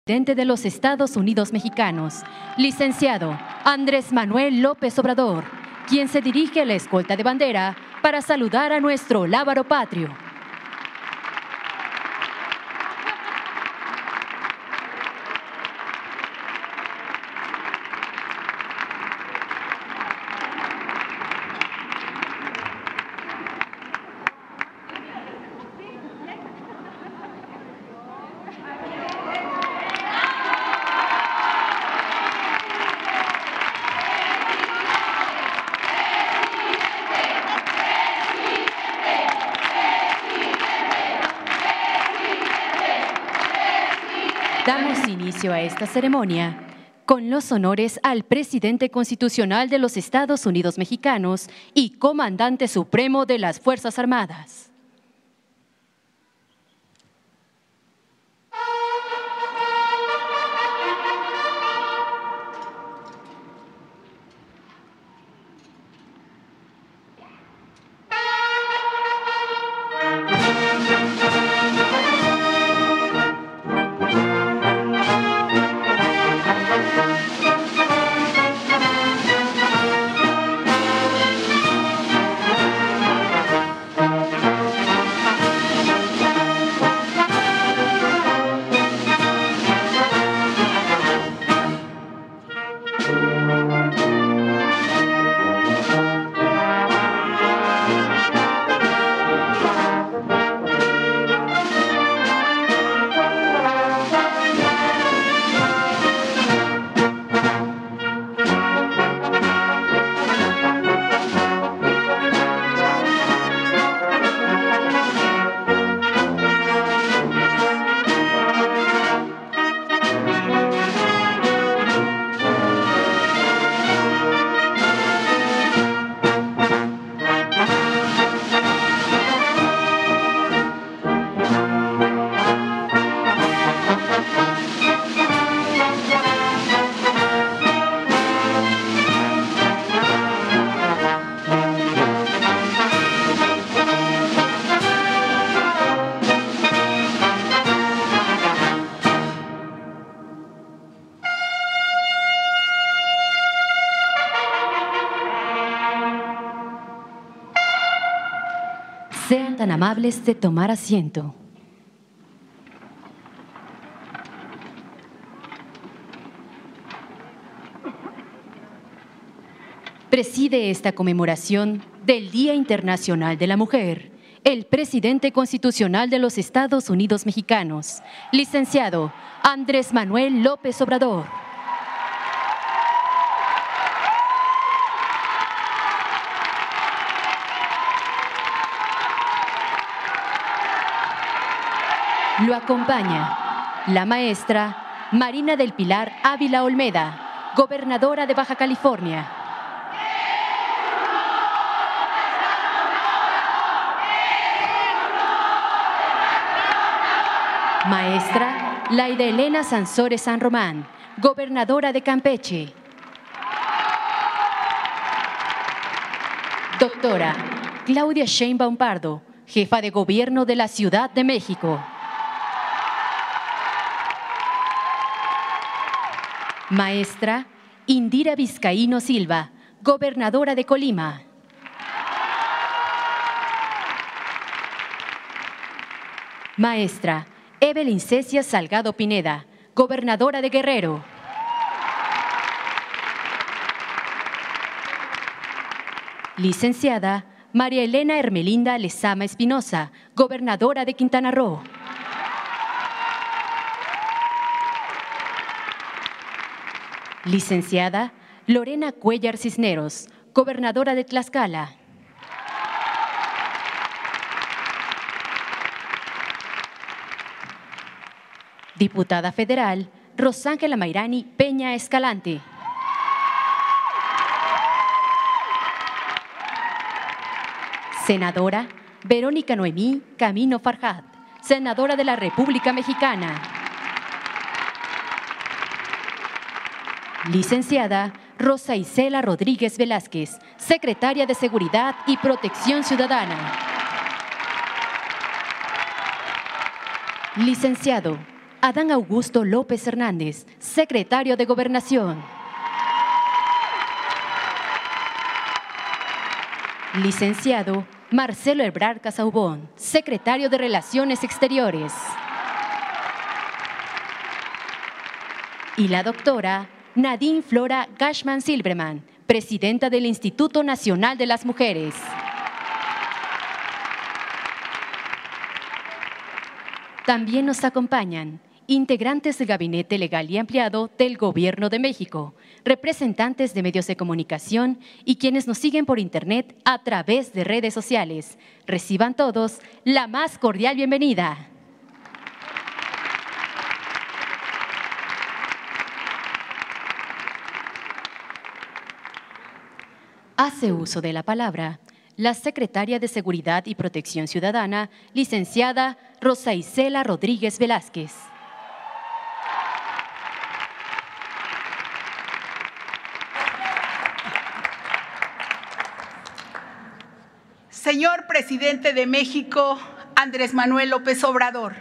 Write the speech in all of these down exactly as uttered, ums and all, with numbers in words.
Presidente de los Estados Unidos Mexicanos, licenciado Andrés Manuel López Obrador, quien se dirige a la escolta de bandera para saludar a nuestro lábaro patrio. Damos inicio a esta ceremonia con los honores al presidente constitucional de los Estados Unidos Mexicanos y comandante supremo de las Fuerzas Armadas. Sean tan amables de tomar asiento. Preside esta conmemoración del Día Internacional de la Mujer el presidente constitucional de los Estados Unidos Mexicanos, licenciado Andrés Manuel López Obrador. Lo acompaña la maestra Marina del Pilar Ávila Olmeda, gobernadora de Baja California. Maestra Laida Elena Sansores San Román, gobernadora de Campeche. Doctora Claudia Sheinbaum Pardo, jefa de gobierno de la Ciudad de México. Maestra Indira Vizcaíno Silva, gobernadora de Colima. Maestra Evelyn Cecia Salgado Pineda, gobernadora de Guerrero. Licenciada María Elena Hermelinda Lezama Espinosa, gobernadora de Quintana Roo. Licenciada Lorena Cuellar Cisneros, gobernadora de Tlaxcala. Diputada federal Rosángela Mayrani Peña Escalante. Senadora Verónica Noemí Camino Farjat, senadora de la República Mexicana. Licenciada Rosa Isela Rodríguez Velázquez, secretaria de Seguridad y Protección Ciudadana. Licenciado Adán Augusto López Hernández, secretario de Gobernación. Licenciado Marcelo Ebrard Casaubon, secretario de Relaciones Exteriores. Y la doctora Nadine Flora Gashman Silberman, presidenta del Instituto Nacional de las Mujeres. También nos acompañan integrantes del Gabinete Legal y Ampliado del Gobierno de México, representantes de medios de comunicación y quienes nos siguen por Internet a través de redes sociales. Reciban todos la más cordial bienvenida. Hace uso de la palabra la secretaria de Seguridad y Protección Ciudadana, licenciada Rosa Isela Rodríguez Velázquez. Señor Presidente de México, Andrés Manuel López Obrador,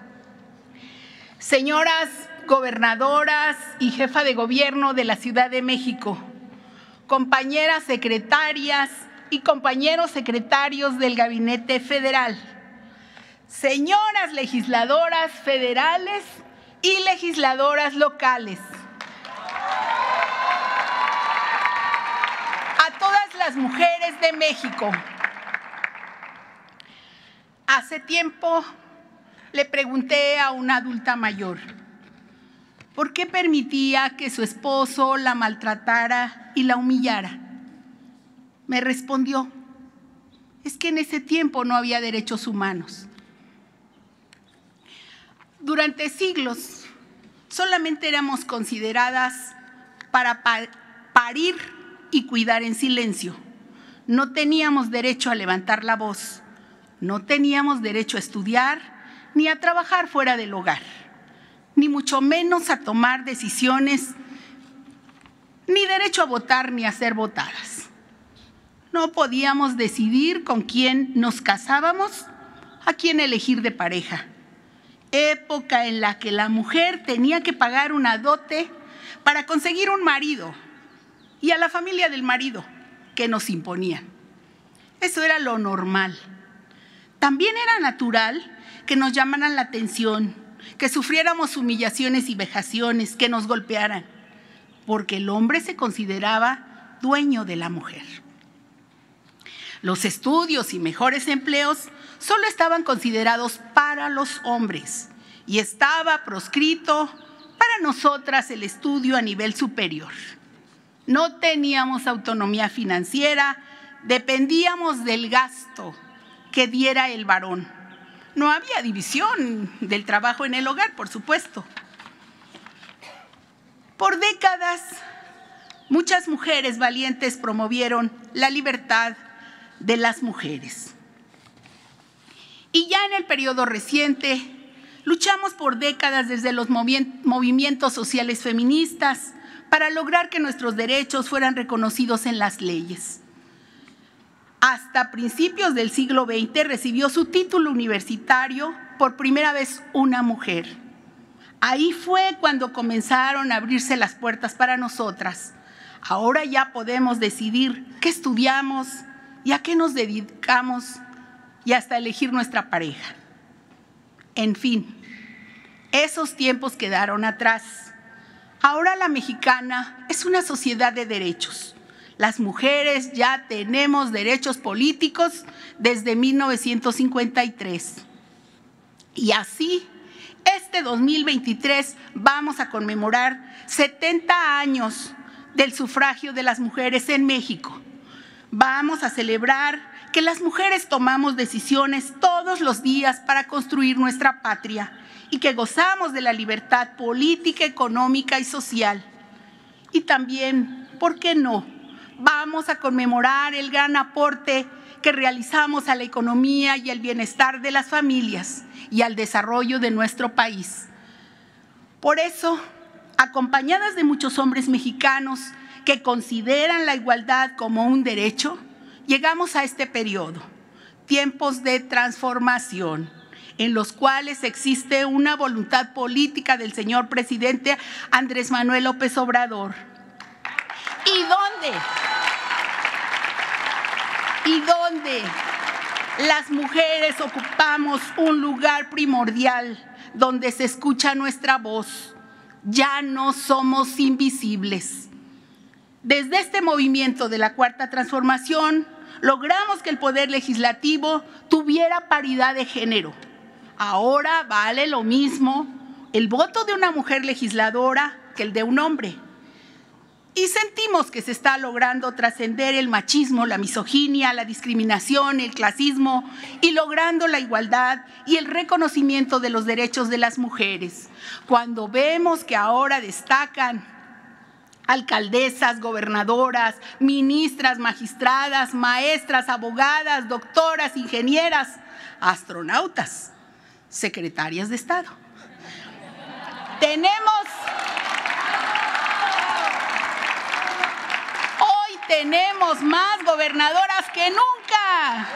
señoras gobernadoras y jefa de gobierno de la Ciudad de México, compañeras secretarias y compañeros secretarios del Gabinete Federal, señoras legisladoras federales y legisladoras locales, a todas las mujeres de México. Hace tiempo le pregunté a una adulta mayor, ¿por qué permitía que su esposo la maltratara y la humillara? Me respondió, es que en ese tiempo no había derechos humanos. Durante siglos solamente éramos consideradas para parir y cuidar en silencio. No teníamos derecho a levantar la voz. No teníamos derecho a estudiar ni a trabajar fuera del hogar, ni mucho menos a tomar decisiones, ni derecho a votar ni a ser votadas. No podíamos decidir con quién nos casábamos, a quién elegir de pareja. Época en la que la mujer tenía que pagar una dote para conseguir un marido y a la familia del marido que nos imponían. Eso era lo normal. También era natural que nos llamaran la atención, que sufriéramos humillaciones y vejaciones, que nos golpearan, porque el hombre se consideraba dueño de la mujer. Los estudios y mejores empleos solo estaban considerados para los hombres y estaba proscrito para nosotras el estudio a nivel superior. No teníamos autonomía financiera, dependíamos del gasto que diera el varón. No había división del trabajo en el hogar, por supuesto. Por décadas, muchas mujeres valientes promovieron la libertad de las mujeres. Y ya en el periodo reciente, luchamos por décadas desde los movimientos sociales feministas para lograr que nuestros derechos fueran reconocidos en las leyes. Hasta principios del siglo veinte recibió su título universitario por primera vez una mujer. Ahí fue cuando comenzaron a abrirse las puertas para nosotras. Ahora ya podemos decidir qué estudiamos y a qué nos dedicamos y hasta elegir nuestra pareja. En fin, esos tiempos quedaron atrás. Ahora la mexicana es una sociedad de derechos. Las mujeres ya tenemos derechos políticos desde mil novecientos cincuenta y tres. Y así, este dos mil veintitrés vamos a conmemorar setenta años del sufragio de las mujeres en México. Vamos a celebrar que las mujeres tomamos decisiones todos los días para construir nuestra patria y que gozamos de la libertad política, económica y social. Y también, ¿por qué no?, vamos a conmemorar el gran aporte que realizamos a la economía y al bienestar de las familias y al desarrollo de nuestro país. Por eso, acompañadas de muchos hombres mexicanos que consideran la igualdad como un derecho, llegamos a este periodo, tiempos de transformación, en los cuales existe una voluntad política del señor presidente Andrés Manuel López Obrador. ¿Y dónde? ¿Y dónde las mujeres ocupamos un lugar primordial donde se escucha nuestra voz? Ya no somos invisibles. Desde este movimiento de la Cuarta Transformación, logramos que el Poder Legislativo tuviera paridad de género. Ahora vale lo mismo el voto de una mujer legisladora que el de un hombre. Y sentimos que se está logrando trascender el machismo, la misoginia, la discriminación, el clasismo y logrando la igualdad y el reconocimiento de los derechos de las mujeres. Cuando vemos que ahora destacan alcaldesas, gobernadoras, ministras, magistradas, maestras, abogadas, doctoras, ingenieras, astronautas, secretarias de Estado. Tenemos... Tenemos más gobernadoras que nunca.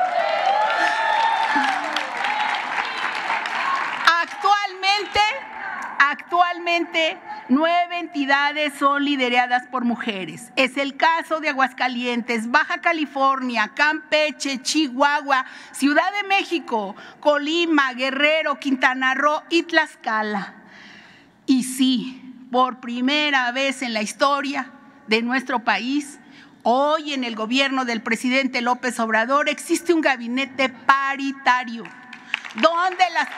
Actualmente, actualmente, nueve entidades son lideradas por mujeres. Es el caso de Aguascalientes, Baja California, Campeche, Chihuahua, Ciudad de México, Colima, Guerrero, Quintana Roo y Tlaxcala. Y sí, por primera vez en la historia de nuestro país, hoy en el gobierno del presidente López Obrador existe un gabinete paritario donde las,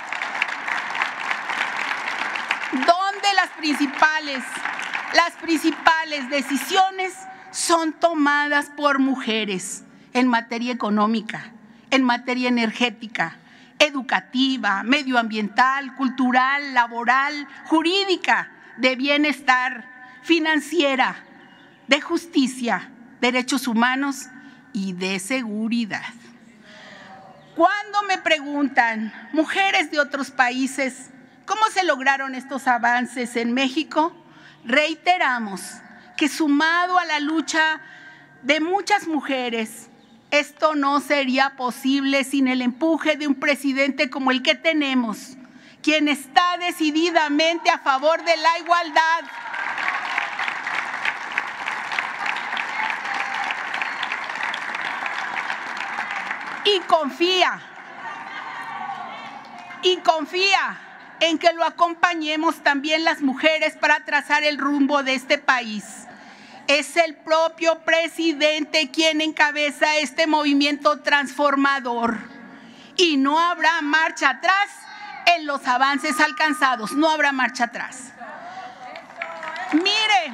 donde las principales, las principales decisiones son tomadas por mujeres en materia económica, en materia energética, educativa, medioambiental, cultural, laboral, jurídica, de bienestar, financiera, de justicia, derechos humanos y de seguridad. Cuando me preguntan, mujeres de otros países, ¿cómo se lograron estos avances en México? Reiteramos que sumado a la lucha de muchas mujeres, esto no sería posible sin el empuje de un presidente como el que tenemos, quien está decididamente a favor de la igualdad. Y confía, y confía en que lo acompañemos también las mujeres para trazar el rumbo de este país. Es el propio presidente quien encabeza este movimiento transformador y no habrá marcha atrás en los avances alcanzados, no habrá marcha atrás. Mire,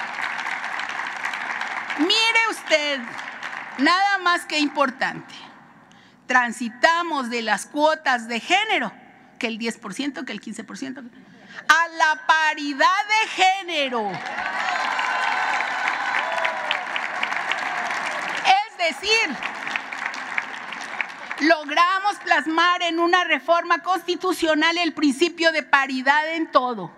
mire usted, nada más que importante. Transitamos de las cuotas de género, que el diez por ciento, que el quince por ciento, a la paridad de género. Es decir, logramos plasmar en una reforma constitucional el principio de paridad en todo.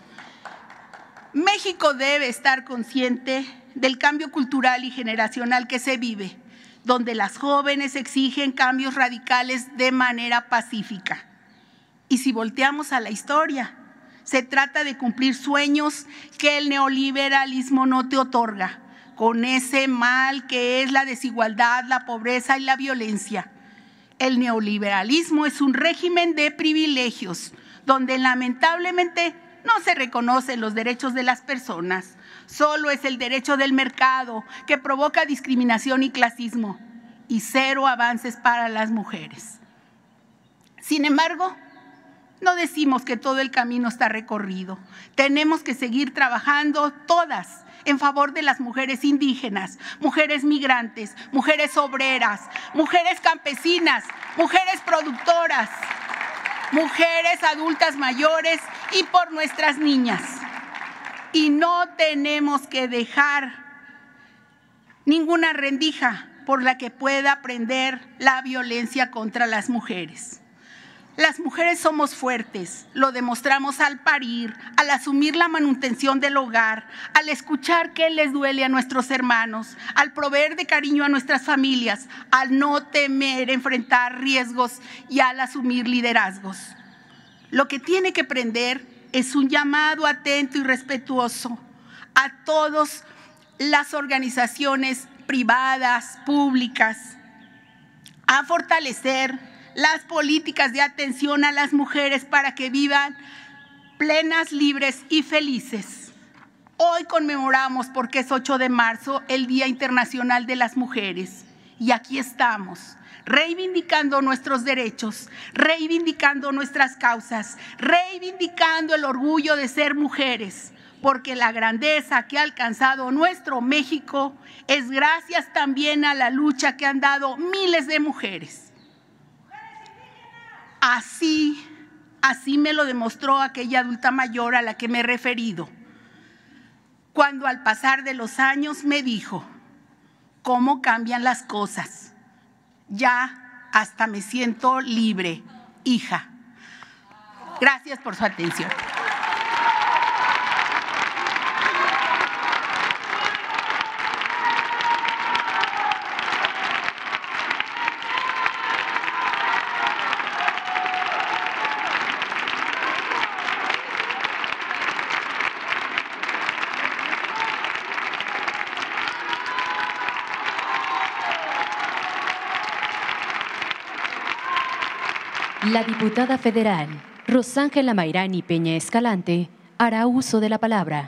México debe estar consciente del cambio cultural y generacional que se vive, donde las jóvenes exigen cambios radicales de manera pacífica. Y si volteamos a la historia, se trata de cumplir sueños que el neoliberalismo no te otorga, con ese mal que es la desigualdad, la pobreza y la violencia. El neoliberalismo es un régimen de privilegios, donde lamentablemente no se reconocen los derechos de las personas. Solo es el derecho del mercado que provoca discriminación y clasismo, y cero avances para las mujeres. Sin embargo, no decimos que todo el camino está recorrido. Tenemos que seguir trabajando todas en favor de las mujeres indígenas, mujeres migrantes, mujeres obreras, mujeres campesinas, mujeres productoras, mujeres adultas mayores y por nuestras niñas. Y no tenemos que dejar ninguna rendija por la que pueda prender la violencia contra las mujeres. Las mujeres somos fuertes, lo demostramos al parir, al asumir la manutención del hogar, al escuchar qué les duele a nuestros hermanos, al proveer de cariño a nuestras familias, al no temer enfrentar riesgos y al asumir liderazgos. Lo que tiene que prender es un llamado atento y respetuoso a todas las organizaciones privadas, públicas, a fortalecer las políticas de atención a las mujeres para que vivan plenas, libres y felices. Hoy conmemoramos, porque es ocho de marzo, el Día Internacional de las Mujeres. Y aquí estamos, reivindicando nuestros derechos, reivindicando nuestras causas, reivindicando el orgullo de ser mujeres, porque la grandeza que ha alcanzado nuestro México es gracias también a la lucha que han dado miles de mujeres. Así, así me lo demostró aquella adulta mayor a la que me he referido, cuando al pasar de los años me dijo: ¿cómo cambian las cosas? Ya hasta me siento libre, hija. Gracias por su atención. La diputada federal Rosángela Mayrani Peña Escalante hará uso de la palabra.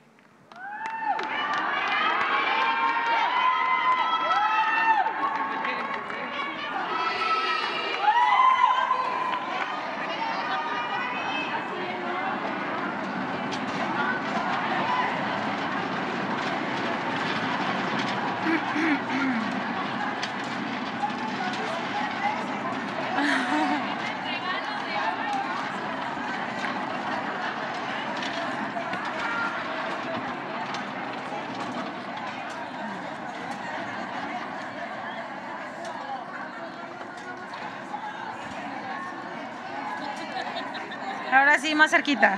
Ahora sí, más cerquita.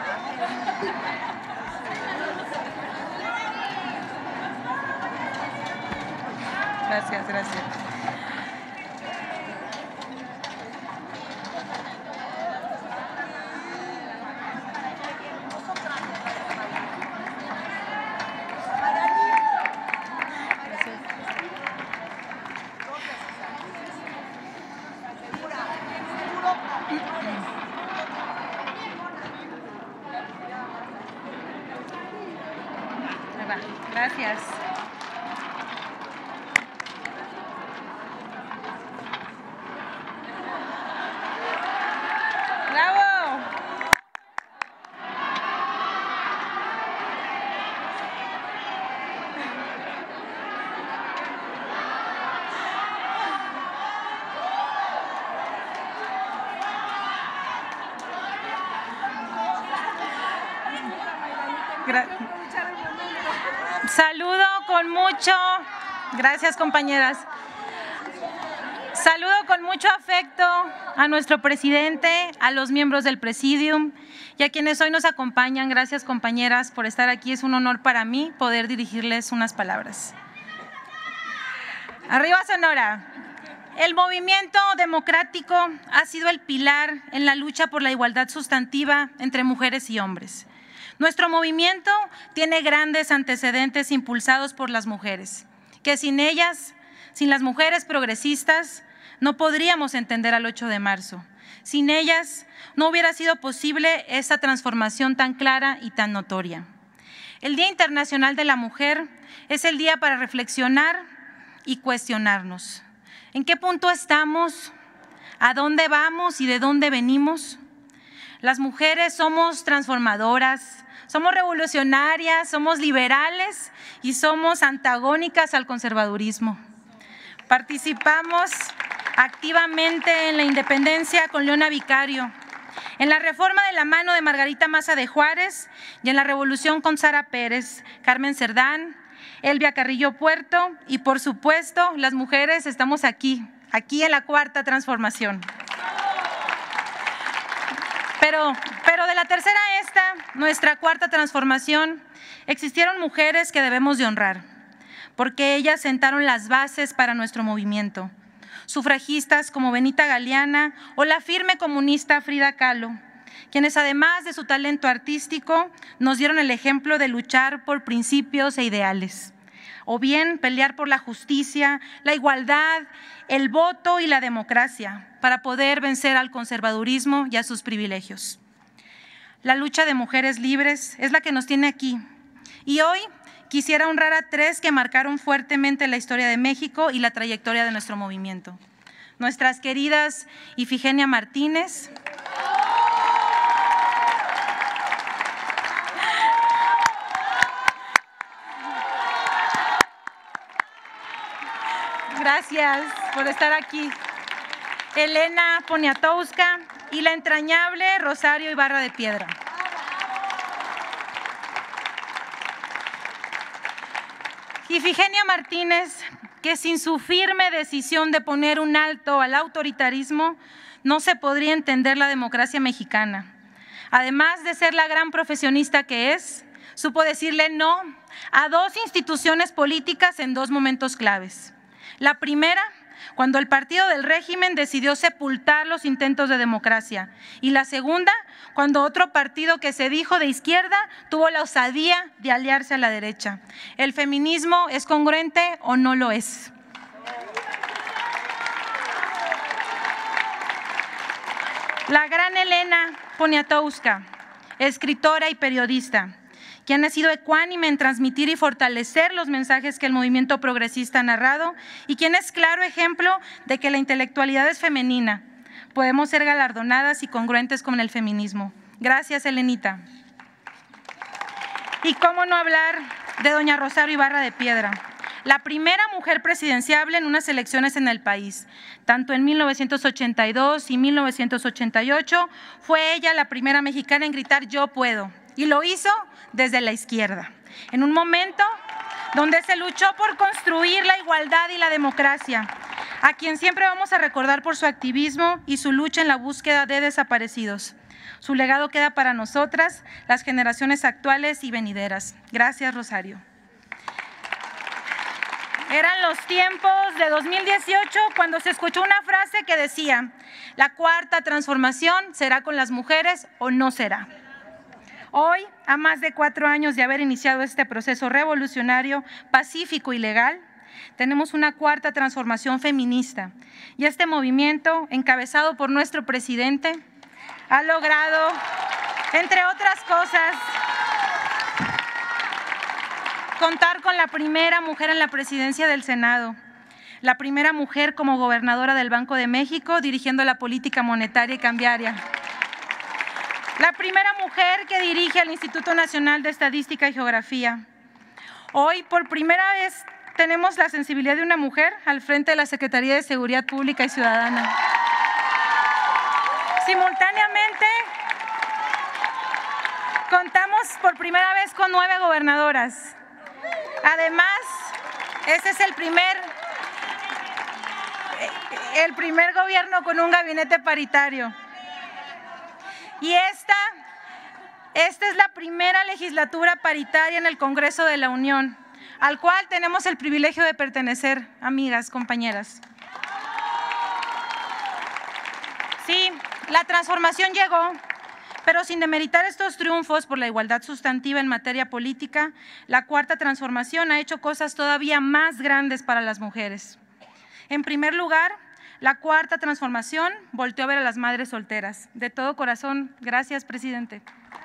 Gracias, gracias. Gracias. ¡Bravo! Gracias. Saludo con mucho, gracias compañeras, saludo con mucho afecto a nuestro presidente, a los miembros del Presidium y a quienes hoy nos acompañan. Gracias compañeras por estar aquí, es un honor para mí poder dirigirles unas palabras. Arriba Sonora. El movimiento democrático ha sido el pilar en la lucha por la igualdad sustantiva entre mujeres y hombres. Nuestro movimiento tiene grandes antecedentes impulsados por las mujeres, que sin ellas, sin las mujeres progresistas, no podríamos entender al ocho de marzo. Sin ellas no hubiera sido posible esa transformación tan clara y tan notoria. El Día Internacional de la Mujer es el día para reflexionar y cuestionarnos. ¿En qué punto estamos? ¿A dónde vamos y de dónde venimos? Las mujeres somos transformadoras, somos revolucionarias, somos liberales y somos antagónicas al conservadurismo. Participamos activamente en la independencia con Leona Vicario, en la reforma de la mano de Margarita Maza de Juárez y en la revolución con Sara Pérez, Carmen Cerdán, Elvia Carrillo Puerto y por supuesto las mujeres estamos aquí, aquí en la Cuarta Transformación. Pero, pero de la tercera a esta, nuestra cuarta transformación, existieron mujeres que debemos de honrar, porque ellas sentaron las bases para nuestro movimiento. Sufragistas como Benita Galeana o la firme comunista Frida Kahlo, quienes además de su talento artístico nos dieron el ejemplo de luchar por principios e ideales, o bien pelear por la justicia, la igualdad, el voto y la democracia para poder vencer al conservadurismo y a sus privilegios. La lucha de mujeres libres es la que nos tiene aquí, y hoy quisiera honrar a tres que marcaron fuertemente la historia de México y la trayectoria de nuestro movimiento. Nuestras queridas Ifigenia Martínez, gracias por estar aquí, Elena Poniatowska y la entrañable Rosario Ibarra de Piedra. Ifigenia Martínez, que sin su firme decisión de poner un alto al autoritarismo, no se podría entender la democracia mexicana. Además de ser la gran profesionista que es, supo decirle no a dos instituciones políticas en dos momentos claves. La primera, cuando el partido del régimen decidió sepultar los intentos de democracia, y la segunda, cuando otro partido que se dijo de izquierda tuvo la osadía de aliarse a la derecha. ¿El feminismo es congruente o no lo es? La gran Elena Poniatowska, escritora y periodista, quien ha sido ecuánime en transmitir y fortalecer los mensajes que el movimiento progresista ha narrado y quien es claro ejemplo de que la intelectualidad es femenina. Podemos ser galardonadas y congruentes con el feminismo. Gracias, Elenita. Y cómo no hablar de doña Rosario Ibarra de Piedra, la primera mujer presidenciable en unas elecciones en el país. Tanto en mil novecientos ochenta y dos y mil novecientos ochenta y ocho fue ella la primera mexicana en gritar "yo puedo", y lo hizo desde la izquierda, en un momento donde se luchó por construir la igualdad y la democracia, a quien siempre vamos a recordar por su activismo y su lucha en la búsqueda de desaparecidos. Su legado queda para nosotras, las generaciones actuales y venideras. Gracias, Rosario. Eran los tiempos de dos mil dieciocho cuando se escuchó una frase que decía: la cuarta transformación será con las mujeres o no será. Hoy, a más de cuatro años de haber iniciado este proceso revolucionario, pacífico y legal, tenemos una cuarta transformación feminista, y este movimiento, encabezado por nuestro presidente, ha logrado, entre otras cosas, contar con la primera mujer en la presidencia del Senado, la primera mujer como gobernadora del Banco de México dirigiendo la política monetaria y cambiaria, la primera mujer que dirige al Instituto Nacional de Estadística y Geografía. Hoy, por primera vez, tenemos la sensibilidad de una mujer al frente de la Secretaría de Seguridad Pública y Ciudadana. Simultáneamente, contamos por primera vez con nueve gobernadoras. Además, este es el primer, el primer gobierno con un gabinete paritario. Y esta, esta es la primera legislatura paritaria en el Congreso de la Unión, al cual tenemos el privilegio de pertenecer, amigas, compañeras. Sí, la transformación llegó, pero sin demeritar estos triunfos por la igualdad sustantiva en materia política, la cuarta transformación ha hecho cosas todavía más grandes para las mujeres. En primer lugar, la cuarta transformación volteó a ver a las madres solteras. De todo corazón, gracias, presidente.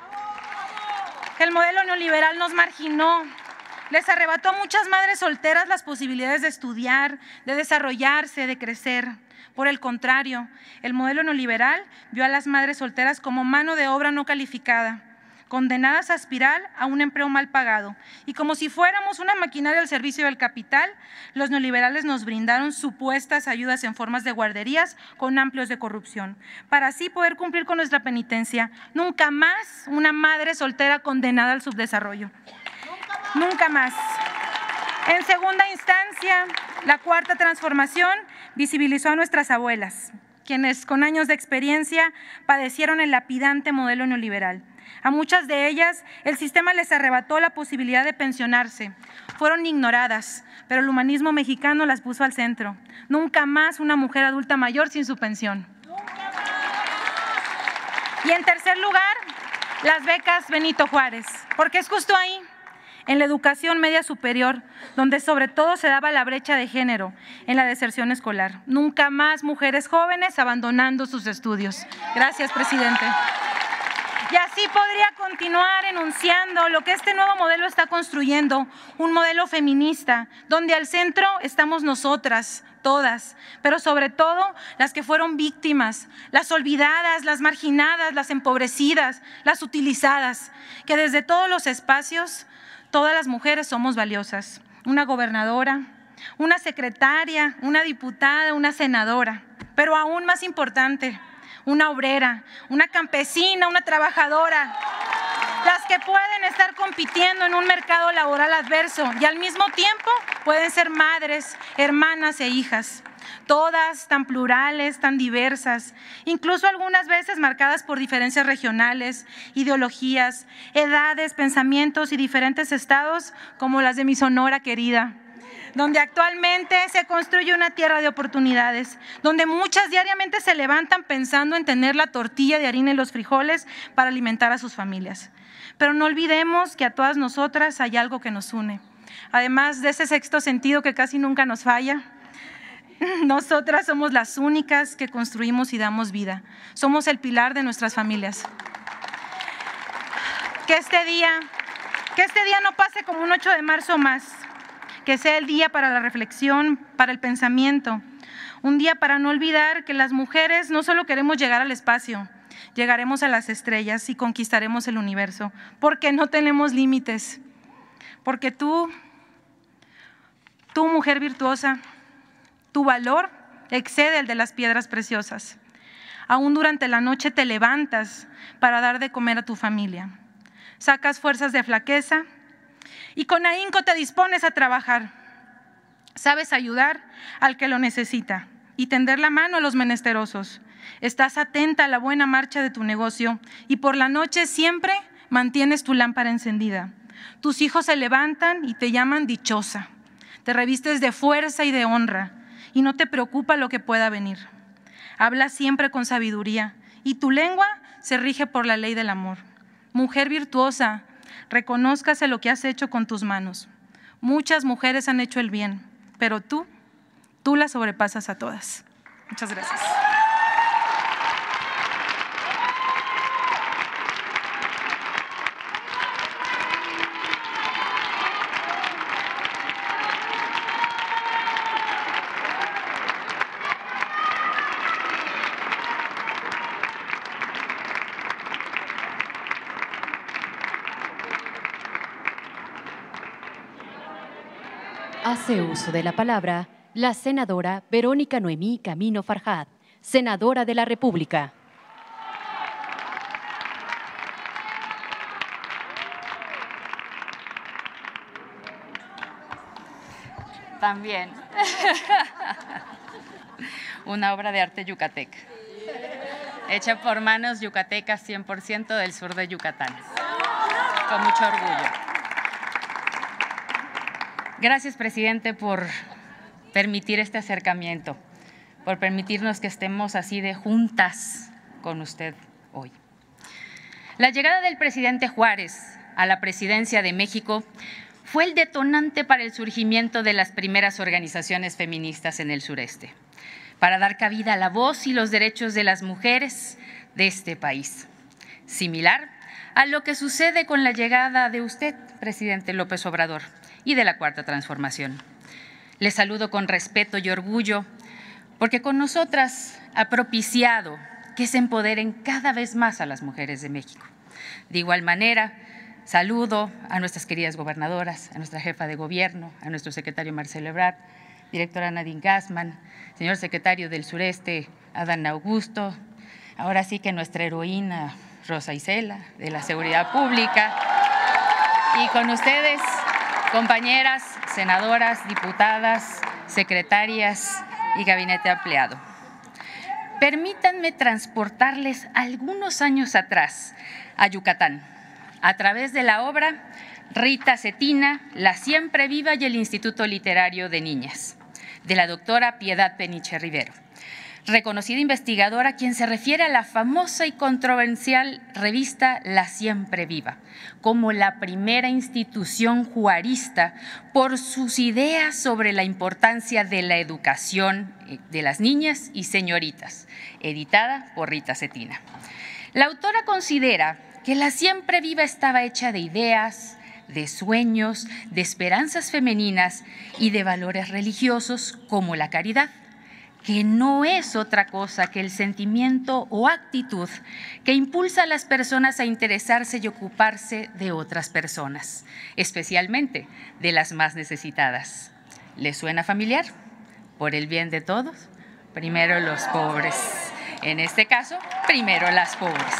El modelo neoliberal nos marginó, les arrebató a muchas madres solteras las posibilidades de estudiar, de desarrollarse, de crecer. Por el contrario, el modelo neoliberal vio a las madres solteras como mano de obra no calificada, condenadas a aspirar a un empleo mal pagado. Y como si fuéramos una maquinaria al servicio del capital, los neoliberales nos brindaron supuestas ayudas en formas de guarderías con amplios de corrupción, para así poder cumplir con nuestra penitencia. Nunca más una madre soltera condenada al subdesarrollo. Nunca más. En segunda instancia, la cuarta transformación visibilizó a nuestras abuelas, quienes con años de experiencia padecieron el lapidante modelo neoliberal. A muchas de ellas el sistema les arrebató la posibilidad de pensionarse. Fueron ignoradas, pero el humanismo mexicano las puso al centro. Nunca más una mujer adulta mayor sin su pensión. Y en tercer lugar, las becas Benito Juárez, porque es justo ahí, en la educación media superior, donde sobre todo se daba la brecha de género en la deserción escolar. Nunca más mujeres jóvenes abandonando sus estudios. Gracias, presidente. Y así podría continuar enunciando lo que este nuevo modelo está construyendo, un modelo feminista, donde al centro estamos nosotras, todas, pero sobre todo las que fueron víctimas, las olvidadas, las marginadas, las empobrecidas, las utilizadas, que desde todos los espacios, todas las mujeres somos valiosas. Una gobernadora, una secretaria, una diputada, una senadora, pero aún más importante, una obrera, una campesina, una trabajadora, las que pueden estar compitiendo en un mercado laboral adverso y al mismo tiempo pueden ser madres, hermanas e hijas, todas tan plurales, tan diversas, incluso algunas veces marcadas por diferencias regionales, ideologías, edades, pensamientos y diferentes estados como las de mi Sonora querida, donde actualmente se construye una tierra de oportunidades, donde muchas diariamente se levantan pensando en tener la tortilla de harina y los frijoles para alimentar a sus familias. Pero no olvidemos que a todas nosotras hay algo que nos une. Además de ese sexto sentido que casi nunca nos falla, nosotras somos las únicas que construimos y damos vida. Somos el pilar de nuestras familias. Que este día, que este día no pase como un ocho de marzo más, que sea el día para la reflexión, para el pensamiento, un día para no olvidar que las mujeres no solo queremos llegar al espacio, llegaremos a las estrellas y conquistaremos el universo, porque no tenemos límites, porque tú, tú mujer virtuosa, tu valor excede el de las piedras preciosas. Aún durante la noche te levantas para dar de comer a tu familia, sacas fuerzas de flaqueza, y con ahínco te dispones a trabajar. Sabes ayudar al que lo necesita y tender la mano a los menesterosos. Estás atenta a la buena marcha de tu negocio y por la noche siempre mantienes tu lámpara encendida. Tus hijos se levantan y te llaman dichosa. Te revistes de fuerza y de honra y no te preocupa lo que pueda venir. Hablas siempre con sabiduría y tu lengua se rige por la ley del amor. Mujer virtuosa, reconózcase lo que has hecho con tus manos. Muchas mujeres han hecho el bien, pero tú, tú las sobrepasas a todas. Muchas gracias. Hace uso de la palabra la senadora Verónica Noemí Camino Farjad, senadora de la República. También. Una obra de arte yucateca, hecha por manos yucatecas cien por ciento del sur de Yucatán, con mucho orgullo. Gracias, presidente, por permitir este acercamiento, por permitirnos que estemos así de juntas con usted hoy. La llegada del presidente Juárez a la presidencia de México fue el detonante para el surgimiento de las primeras organizaciones feministas en el sureste, para dar cabida a la voz y los derechos de las mujeres de este país. Similar a lo que sucede con la llegada de usted, presidente López Obrador, y de la Cuarta Transformación. Les saludo con respeto y orgullo, porque con nosotras ha propiciado que se empoderen cada vez más a las mujeres de México. De igual manera, saludo a nuestras queridas gobernadoras, a nuestra jefa de gobierno, a nuestro secretario Marcelo Ebrard, directora Nadine Gassman, señor secretario del Sureste, Adán Augusto, ahora sí que nuestra heroína Rosa Isela, de la Seguridad Pública, y con ustedes, compañeras, senadoras, diputadas, secretarias y gabinete ampliado. permítanme transportarles algunos años atrás a Yucatán, a través de la obra Rita Cetina, La Siempre Viva y el Instituto Literario de Niñas, de la doctora Piedad Peniche Rivero, reconocida investigadora quien se refiere a la famosa y controversial revista La Siempre Viva como la primera institución juarista por sus ideas sobre la importancia de la educación de las niñas y señoritas, editada por Rita Cetina. La autora considera que La Siempre Viva estaba hecha de ideas, de sueños, de esperanzas femeninas y de valores religiosos como la caridad, que no es otra cosa que el sentimiento o actitud que impulsa a las personas a interesarse y ocuparse de otras personas, especialmente de las más necesitadas. ¿Les suena familiar? Por el bien de todos, primero los pobres. En este caso, primero las pobres.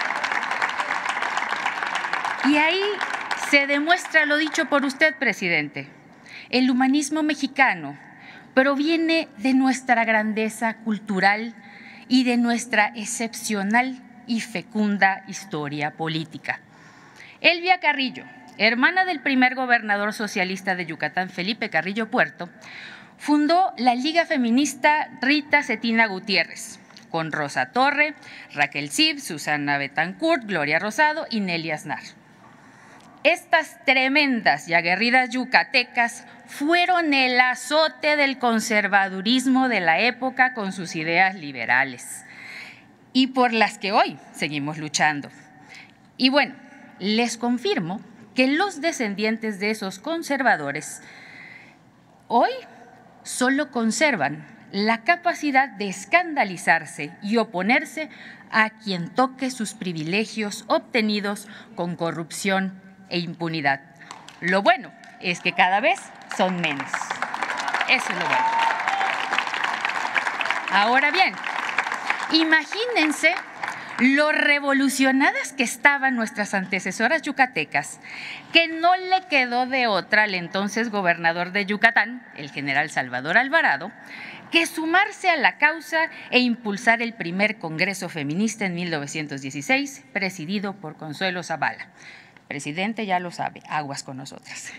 Y ahí se demuestra lo dicho por usted, presidente. El humanismo mexicano proviene de nuestra grandeza cultural y de nuestra excepcional y fecunda historia política. Elvia Carrillo, hermana del primer gobernador socialista de Yucatán, Felipe Carrillo Puerto, fundó la Liga Feminista Rita Cetina Gutiérrez, con Rosa Torre, Raquel Cib, Susana Betancourt, Gloria Rosado y Nelly Aznar. Estas tremendas y aguerridas yucatecas fueron el azote del conservadurismo de la época con sus ideas liberales y por las que hoy seguimos luchando. Y bueno, les confirmo que los descendientes de esos conservadores hoy solo conservan la capacidad de escandalizarse y oponerse a quien toque sus privilegios obtenidos con corrupción e impunidad. Lo bueno es que cada vez son menos. Eso es lo bueno. Ahora bien, imagínense lo revolucionadas que estaban nuestras antecesoras yucatecas, que no le quedó de otra al entonces gobernador de Yucatán, el general Salvador Alvarado, que sumarse a la causa e impulsar el primer Congreso Feminista en mil novecientos dieciséis, presidido por Consuelo Zavala. Presidente, ya lo sabe, aguas con nosotras.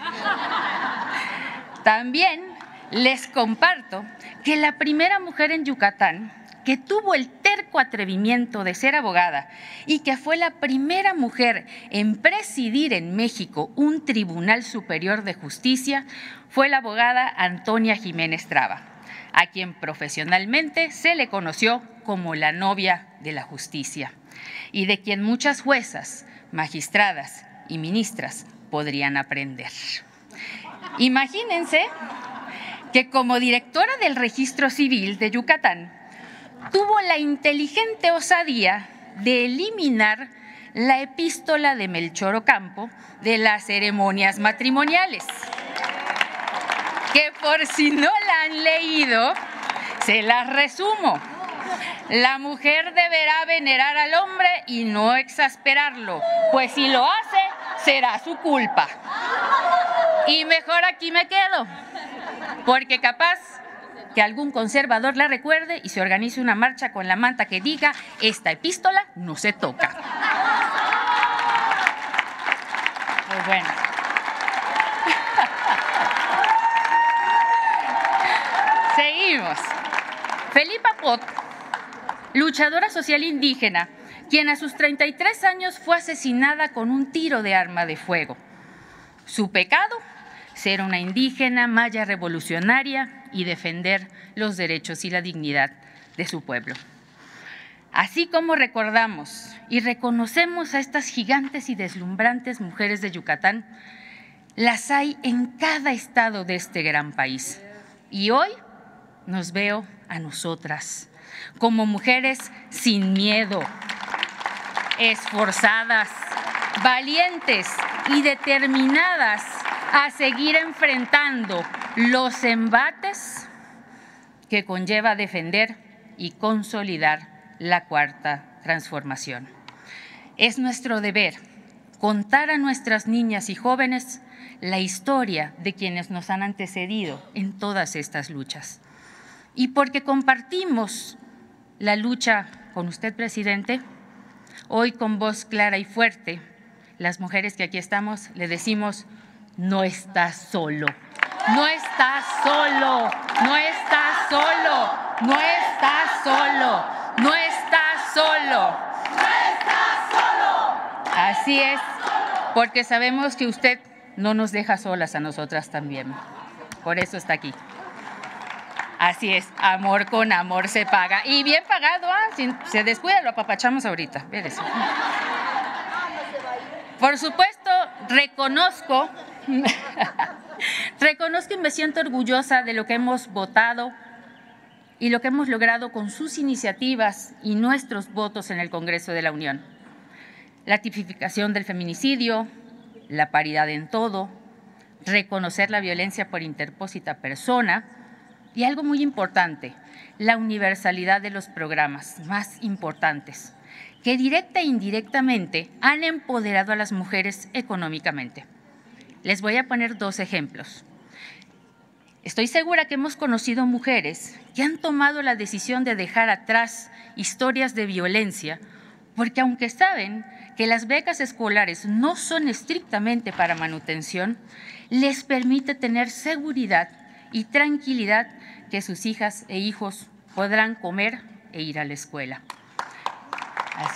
También les comparto que la primera mujer en Yucatán que tuvo el terco atrevimiento de ser abogada y que fue la primera mujer en presidir en México un Tribunal Superior de Justicia fue la abogada Antonia Jiménez Traba, a quien profesionalmente se le conoció como la novia de la justicia y de quien muchas juezas, magistradas y ministras podrían aprender. Imagínense que como directora del Registro Civil de Yucatán, tuvo la inteligente osadía de eliminar la epístola de Melchor Ocampo de las ceremonias matrimoniales, que por si no la han leído, se las resumo. La mujer deberá venerar al hombre y no exasperarlo, pues si lo hace, será su culpa. Y mejor aquí me quedo, porque capaz que algún conservador la recuerde y se organice una marcha con la manta que diga: esta epístola no se toca. Pues bueno. Seguimos. Felipa Pot, luchadora social indígena, quien a sus treinta y tres años fue asesinada con un tiro de arma de fuego. Su pecado: ser una indígena maya revolucionaria y defender los derechos y la dignidad de su pueblo. Así como recordamos y reconocemos a estas gigantes y deslumbrantes mujeres de Yucatán, las hay en cada estado de este gran país. Y hoy nos veo a nosotras como mujeres sin miedo, esforzadas, valientes y determinadas a seguir enfrentando los embates que conlleva defender y consolidar la cuarta transformación. Es nuestro deber contar a nuestras niñas y jóvenes la historia de quienes nos han antecedido en todas estas luchas. Y porque compartimos la lucha con usted, presidente. Hoy, con voz clara y fuerte, las mujeres que aquí estamos le decimos: no estás solo, no estás solo, no estás solo, no estás solo, no estás solo. No estás solo. Así es, porque sabemos que usted no nos deja solas a nosotras también. Por eso está aquí. Así es, amor con amor se paga. Y bien pagado, ¿ah? Si se descuida, lo apapachamos ahorita. Espérese. Por supuesto, reconozco, reconozco y me siento orgullosa de lo que hemos votado y lo que hemos logrado con sus iniciativas y nuestros votos en el Congreso de la Unión. La tipificación del feminicidio, la paridad en todo, reconocer la violencia por interpósita persona y algo muy importante, la universalidad de los programas más importantes, que directa e indirectamente han empoderado a las mujeres económicamente. Les voy a poner dos ejemplos. Estoy segura que hemos conocido mujeres que han tomado la decisión de dejar atrás historias de violencia, porque aunque saben que las becas escolares no son estrictamente para manutención, les permite tener seguridad y tranquilidad que sus hijas e hijos podrán comer e ir a la escuela. Así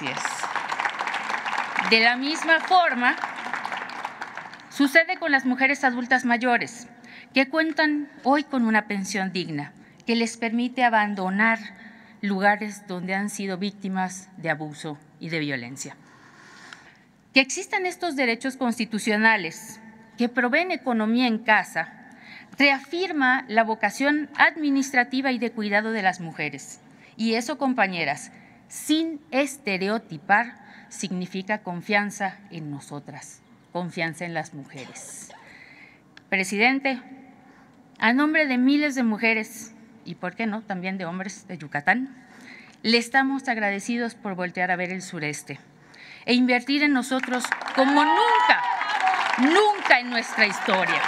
es. De la misma forma, sucede con las mujeres adultas mayores, que cuentan hoy con una pensión digna, que les permite abandonar lugares donde han sido víctimas de abuso y de violencia. Que existan estos derechos constitucionales que proveen economía en casa, reafirma la vocación administrativa y de cuidado de las mujeres. Y eso, compañeras, sin estereotipar, significa confianza en nosotras, confianza en las mujeres. Presidente, a nombre de miles de mujeres, y por qué no, también de hombres de Yucatán, le estamos agradecidos por voltear a ver el sureste e invertir en nosotros como nunca, nunca en nuestra historia.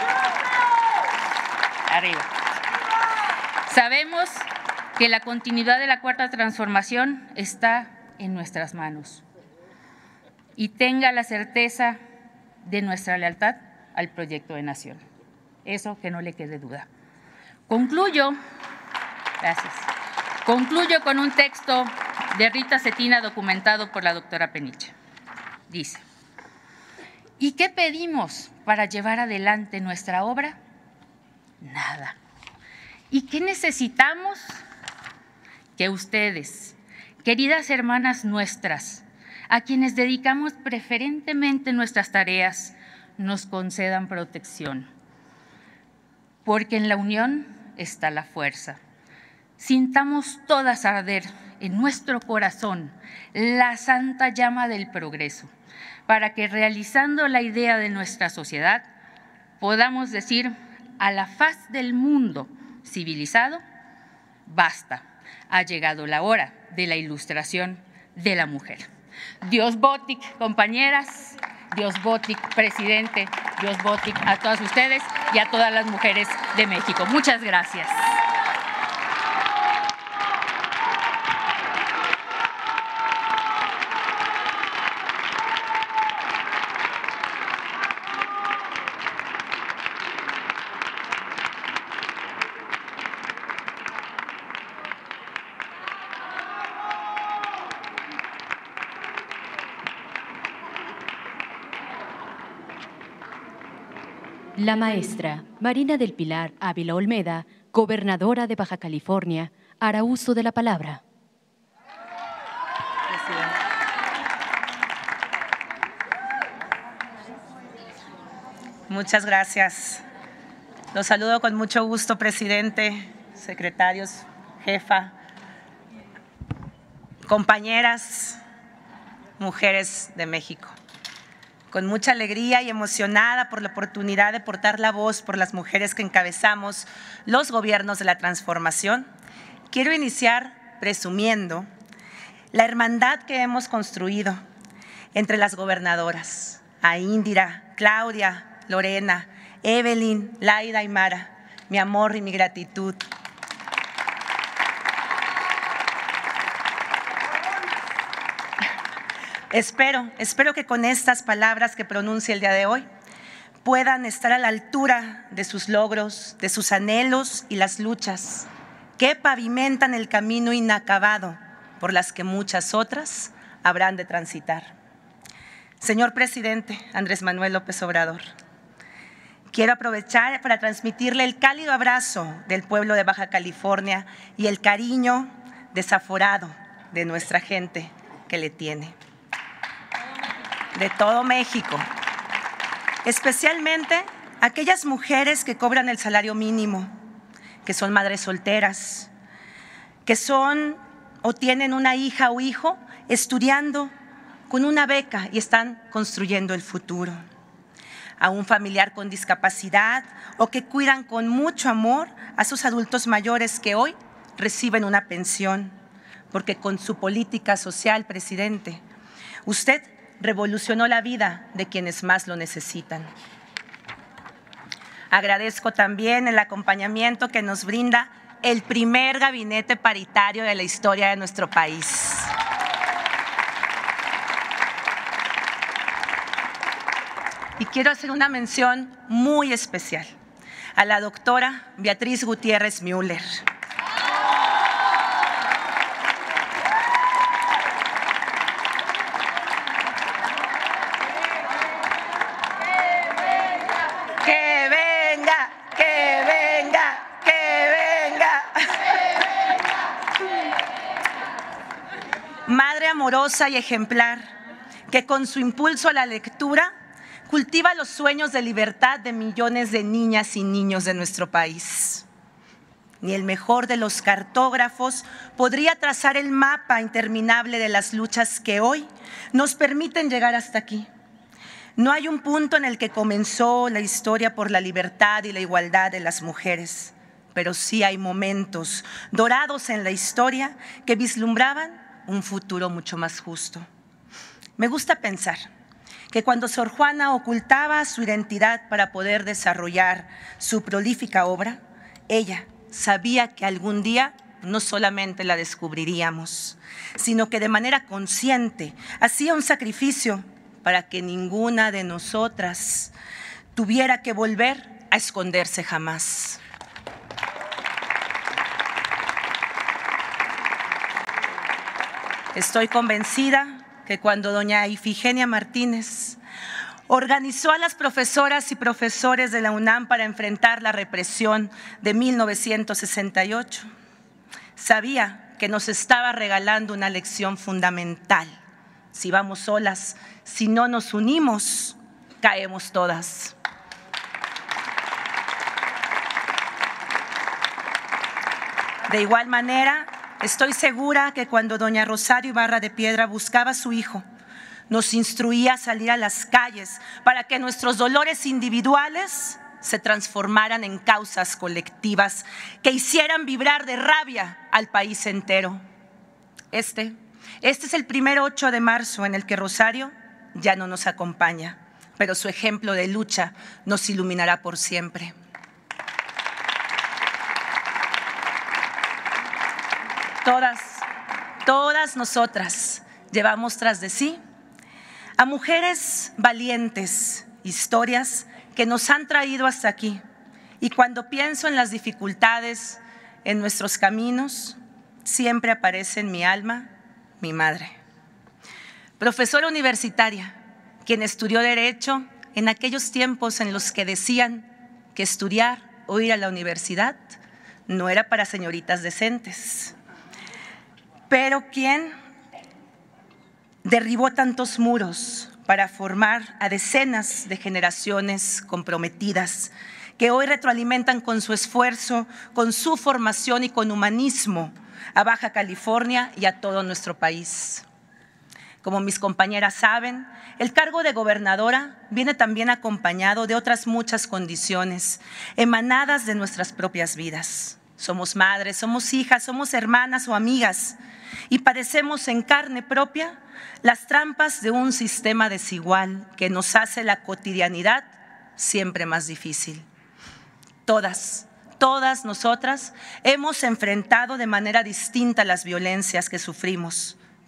Arriba. Sabemos que la continuidad de la Cuarta Transformación está en nuestras manos y tenga la certeza de nuestra lealtad al proyecto de nación. Eso que no le quede duda. Concluyo, gracias, concluyo con un texto de Rita Cetina documentado por la doctora Peniche. Dice: ¿y qué pedimos para llevar adelante nuestra obra? Nada. ¿Y qué necesitamos? Que ustedes, queridas hermanas nuestras, a quienes dedicamos preferentemente nuestras tareas, nos concedan protección. Porque en la unión está la fuerza. Sintamos todas arder en nuestro corazón la santa llama del progreso, para que realizando la idea de nuestra sociedad podamos decir a la faz del mundo civilizado: basta, ha llegado la hora de la ilustración de la mujer. Dios Botic, compañeras, Dios Botic, presidente, Dios Botic a todas ustedes y a todas las mujeres de México. Muchas gracias. La maestra Marina del Pilar Ávila Olmeda, gobernadora de Baja California, hará uso de la palabra. Muchas gracias. Los saludo con mucho gusto, presidente, secretarios, jefa, compañeras, mujeres de México. Con mucha alegría y emocionada por la oportunidad de portar la voz por las mujeres que encabezamos los gobiernos de la transformación, quiero iniciar presumiendo la hermandad que hemos construido entre las gobernadoras, a Indira, Claudia, Lorena, Evelyn, Laida y Mara, mi amor y mi gratitud. Espero, espero que con estas palabras que pronuncie el día de hoy puedan estar a la altura de sus logros, de sus anhelos y las luchas que pavimentan el camino inacabado por las que muchas otras habrán de transitar. Señor presidente Andrés Manuel López Obrador, quiero aprovechar para transmitirle el cálido abrazo del pueblo de Baja California y el cariño desaforado de nuestra gente que le tiene. De todo México, especialmente aquellas mujeres que cobran el salario mínimo, que son madres solteras, que son o tienen una hija o hijo estudiando con una beca y están construyendo el futuro. A un familiar con discapacidad o que cuidan con mucho amor a sus adultos mayores que hoy reciben una pensión, porque con su política social, presidente, usted revolucionó la vida de quienes más lo necesitan. Agradezco también el acompañamiento que nos brinda el primer gabinete paritario de la historia de nuestro país. Y quiero hacer una mención muy especial a la doctora Beatriz Gutiérrez Müller. ¡Que venga! ¡Que venga! ¡Que venga! Madre amorosa y ejemplar, que con su impulso a la lectura cultiva los sueños de libertad de millones de niñas y niños de nuestro país. Ni el mejor de los cartógrafos podría trazar el mapa interminable de las luchas que hoy nos permiten llegar hasta aquí. No hay un punto en el que comenzó la historia por la libertad y la igualdad de las mujeres, pero sí hay momentos dorados en la historia que vislumbraban un futuro mucho más justo. Me gusta pensar que cuando Sor Juana ocultaba su identidad para poder desarrollar su prolífica obra, ella sabía que algún día no solamente la descubriríamos, sino que de manera consciente hacía un sacrificio para que ninguna de nosotras tuviera que volver a esconderse jamás. Estoy convencida que cuando doña Ifigenia Martínez organizó a las profesoras y profesores de la UNAM para enfrentar la represión de mil novecientos sesenta y ocho, sabía que nos estaba regalando una lección fundamental. Si vamos solas, si no nos unimos, caemos todas. De igual manera, estoy segura que cuando doña Rosario Ibarra de Piedra buscaba a su hijo, nos instruía a salir a las calles para que nuestros dolores individuales se transformaran en causas colectivas que hicieran vibrar de rabia al país entero. Este, este es el primer ocho de marzo en el que Rosario ya no nos acompaña, pero su ejemplo de lucha nos iluminará por siempre. Todas, todas nosotras llevamos tras de sí a mujeres valientes, historias que nos han traído hasta aquí. Y cuando pienso en las dificultades en nuestros caminos, siempre aparece en mi alma mi madre. Profesora universitaria, quien estudió Derecho en aquellos tiempos en los que decían que estudiar o ir a la universidad no era para señoritas decentes, pero quien derribó tantos muros para formar a decenas de generaciones comprometidas que hoy retroalimentan con su esfuerzo, con su formación y con humanismo a Baja California y a todo nuestro país. Como mis compañeras saben, el cargo de gobernadora viene también acompañado de otras muchas condiciones emanadas de nuestras propias vidas. Somos madres, somos hijas, somos hermanas o amigas y padecemos en carne propia las trampas de un sistema desigual que nos hace la cotidianidad siempre más difícil. Todas, todas nosotras hemos enfrentado de manera distinta las violencias que sufrimos,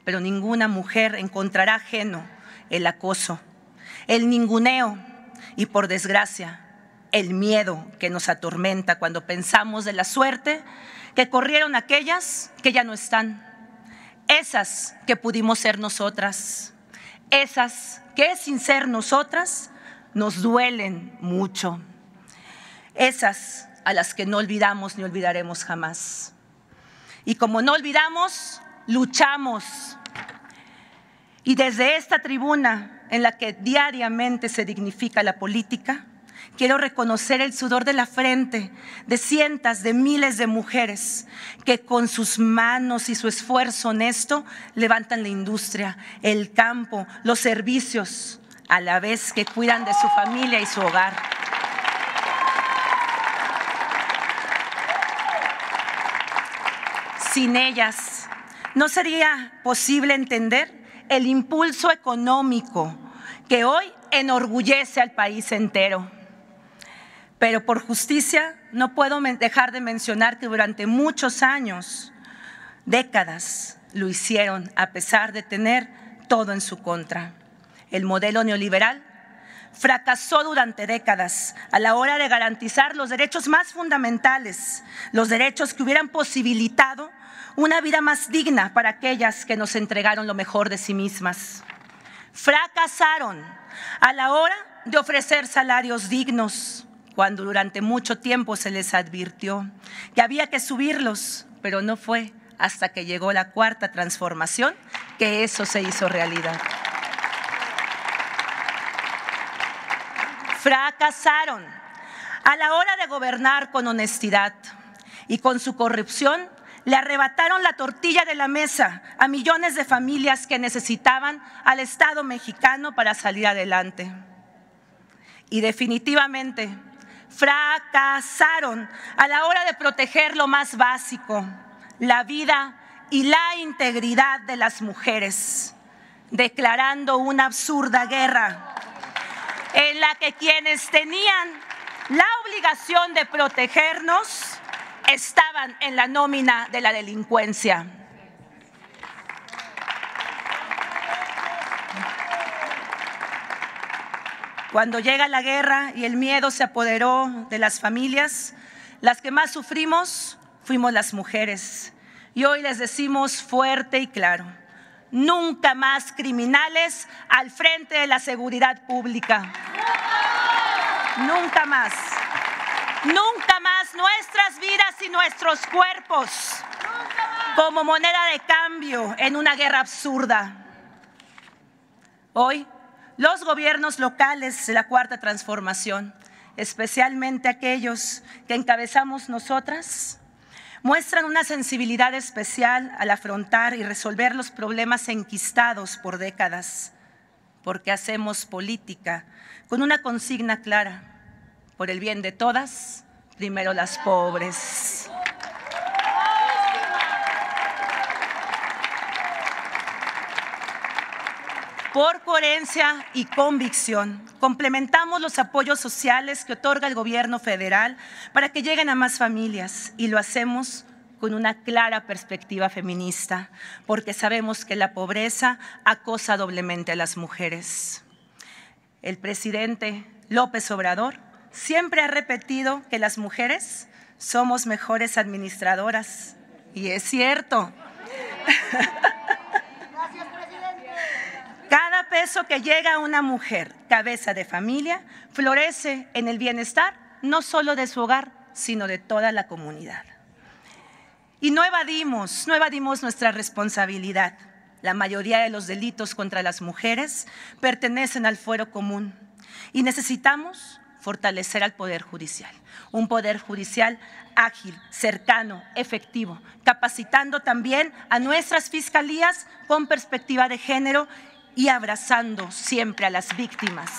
pero ninguna mujer encontrará ajeno el acoso, el ninguneo y, por desgracia, el miedo que nos atormenta cuando pensamos de la suerte que corrieron aquellas que ya no están, esas que pudimos ser nosotras, esas que sin ser nosotras nos duelen mucho, esas a las que no olvidamos ni olvidaremos jamás. Y como no olvidamos, luchamos. Y desde esta tribuna en la que diariamente se dignifica la política, quiero reconocer el sudor de la frente de cientos de miles de mujeres que con sus manos y su esfuerzo honesto levantan la industria, el campo, los servicios, a la vez que cuidan de su familia y su hogar. Sin ellas, no sería posible entender el impulso económico que hoy enorgullece al país entero. Pero por justicia no puedo dejar de mencionar que durante muchos años, décadas, lo hicieron a pesar de tener todo en su contra. El modelo neoliberal fracasó durante décadas a la hora de garantizar los derechos más fundamentales, los derechos que hubieran posibilitado una vida más digna para aquellas que nos entregaron lo mejor de sí mismas. Fracasaron a la hora de ofrecer salarios dignos, cuando durante mucho tiempo se les advirtió que había que subirlos, pero no fue hasta que llegó la cuarta transformación que eso se hizo realidad. Fracasaron a la hora de gobernar con honestidad y con su corrupción le arrebataron la tortilla de la mesa a millones de familias que necesitaban al Estado mexicano para salir adelante. Y definitivamente fracasaron a la hora de proteger lo más básico, la vida y la integridad de las mujeres, declarando una absurda guerra en la que quienes tenían la obligación de protegernos estaban en la nómina de la delincuencia. Cuando llega la guerra y el miedo se apoderó de las familias, las que más sufrimos fuimos las mujeres. Y hoy les decimos fuerte y claro: nunca más criminales al frente de la seguridad pública. Nunca más. Nunca más nuestras vidas y nuestros cuerpos como moneda de cambio en una guerra absurda. Hoy, los gobiernos locales de la Cuarta Transformación, especialmente aquellos que encabezamos nosotras, muestran una sensibilidad especial al afrontar y resolver los problemas enquistados por décadas, porque hacemos política con una consigna clara: por el bien de todas, primero las pobres. Por coherencia y convicción, complementamos los apoyos sociales que otorga el gobierno federal para que lleguen a más familias, y lo hacemos con una clara perspectiva feminista, porque sabemos que la pobreza acosa doblemente a las mujeres. El presidente López Obrador siempre ha repetido que las mujeres somos mejores administradoras, y es cierto. Cada peso que llega a una mujer, cabeza de familia, florece en el bienestar no solo de su hogar, sino de toda la comunidad. Y no evadimos, no evadimos nuestra responsabilidad. La mayoría de los delitos contra las mujeres pertenecen al fuero común y necesitamos fortalecer al Poder Judicial. Un Poder Judicial ágil, cercano, efectivo, capacitando también a nuestras fiscalías con perspectiva de género y abrazando siempre a las víctimas.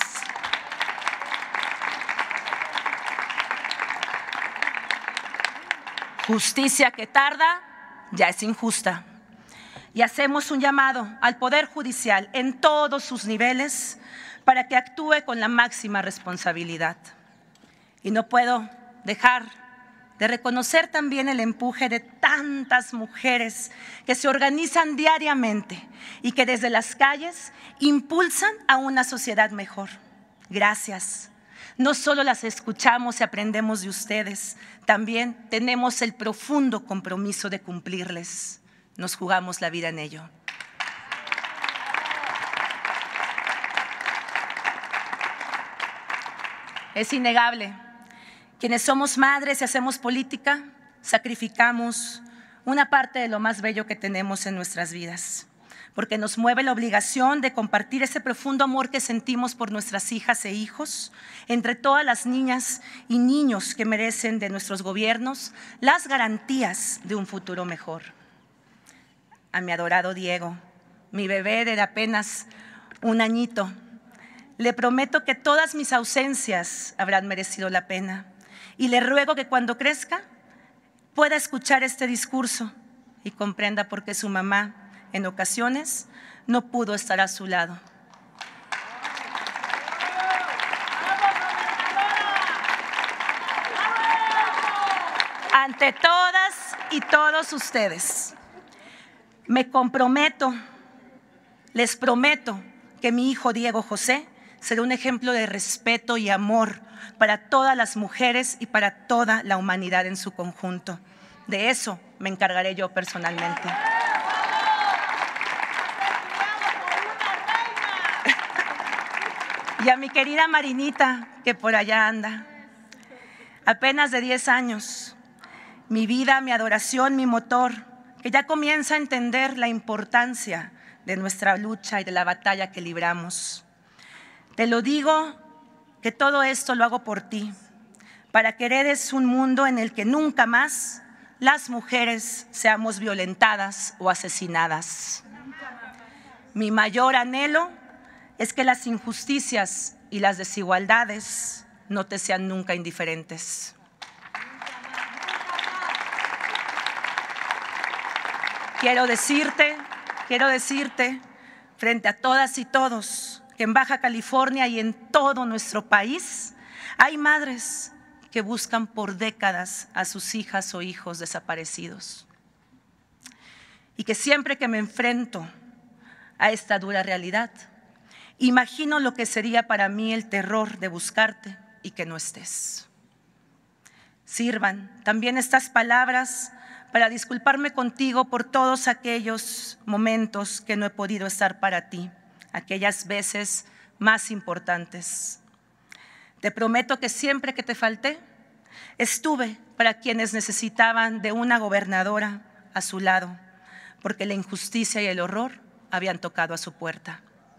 Justicia que tarda ya es injusta. Y hacemos un llamado al Poder Judicial en todos sus niveles para que actúe con la máxima responsabilidad. Y no puedo dejar de reconocer también el empuje de tantas mujeres que se organizan diariamente y que desde las calles impulsan a una sociedad mejor. Gracias. No solo las escuchamos y aprendemos de ustedes, también tenemos el profundo compromiso de cumplirles. Nos jugamos la vida en ello. Es innegable, quienes somos madres y hacemos política, sacrificamos una parte de lo más bello que tenemos en nuestras vidas, porque nos mueve la obligación de compartir ese profundo amor que sentimos por nuestras hijas e hijos, entre todas las niñas y niños que merecen de nuestros gobiernos las garantías de un futuro mejor. A mi adorado Diego, mi bebé de apenas un añito, le prometo que todas mis ausencias habrán merecido la pena y le ruego que cuando crezca pueda escuchar este discurso y comprenda por qué su mamá en ocasiones no pudo estar a su lado. Ante todas y todos ustedes, me comprometo, les prometo que mi hijo Diego José será un ejemplo de respeto y amor para todas las mujeres y para toda la humanidad en su conjunto. De eso me encargaré yo personalmente. Y a mi querida Marinita, que por allá anda, apenas de diez años, mi vida, mi adoración, mi motor, que ya comienza a entender la importancia de nuestra lucha y de la batalla que libramos. Te lo digo que todo esto lo hago por ti, para que heredes un mundo en el que nunca más las mujeres seamos violentadas o asesinadas. Mi mayor anhelo es que las injusticias y las desigualdades no te sean nunca indiferentes. Quiero decirte, quiero decirte frente a todas y todos que en Baja California y en todo nuestro país hay madres que buscan por décadas a sus hijas o hijos desaparecidos. Y que siempre que me enfrento a esta dura realidad, imagino lo que sería para mí el terror de buscarte y que no estés. Sirvan también estas palabras para disculparme contigo por todos aquellos momentos que no he podido estar para ti, aquellas veces más importantes. Te prometo que siempre que te falté, estuve para quienes necesitaban de una gobernadora a su lado, porque la injusticia y el horror habían tocado a su puerta.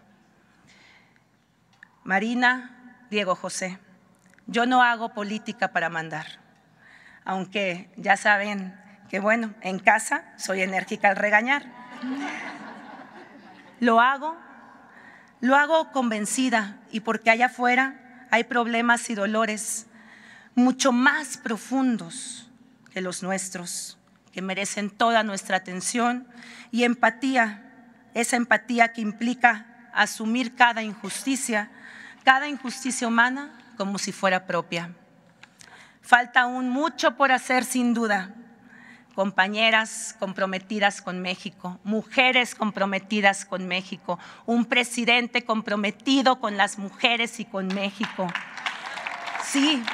Marina, Diego José, yo no hago política para mandar, aunque ya saben que bueno, en casa soy enérgica al regañar. Lo hago, lo hago convencida y porque allá afuera hay problemas y dolores mucho más profundos que los nuestros, que merecen toda nuestra atención y empatía, esa empatía que implica asumir cada injusticia, cada injusticia humana como si fuera propia. Falta aún mucho por hacer sin duda. Compañeras comprometidas con México, mujeres comprometidas con México, un presidente comprometido con las mujeres y con México. Sí,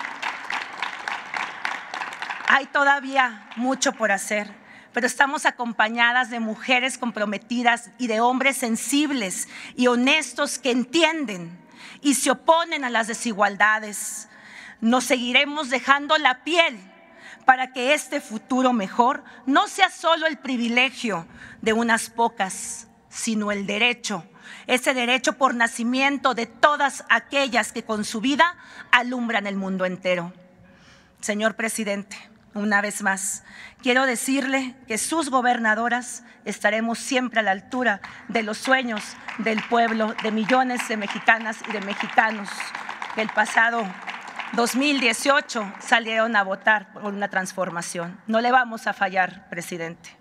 hay todavía mucho por hacer, pero estamos acompañadas de mujeres comprometidas y de hombres sensibles y honestos que entienden y se oponen a las desigualdades. Nos seguiremos dejando la piel para que este futuro mejor no sea solo el privilegio de unas pocas, sino el derecho, ese derecho por nacimiento de todas aquellas que con su vida alumbran el mundo entero. Señor presidente, una vez más, quiero decirle que sus gobernadoras estaremos siempre a la altura de los sueños del pueblo, de millones de mexicanas y de mexicanos que el pasado dos mil dieciocho salieron a votar por una transformación. No le vamos a fallar, presidente.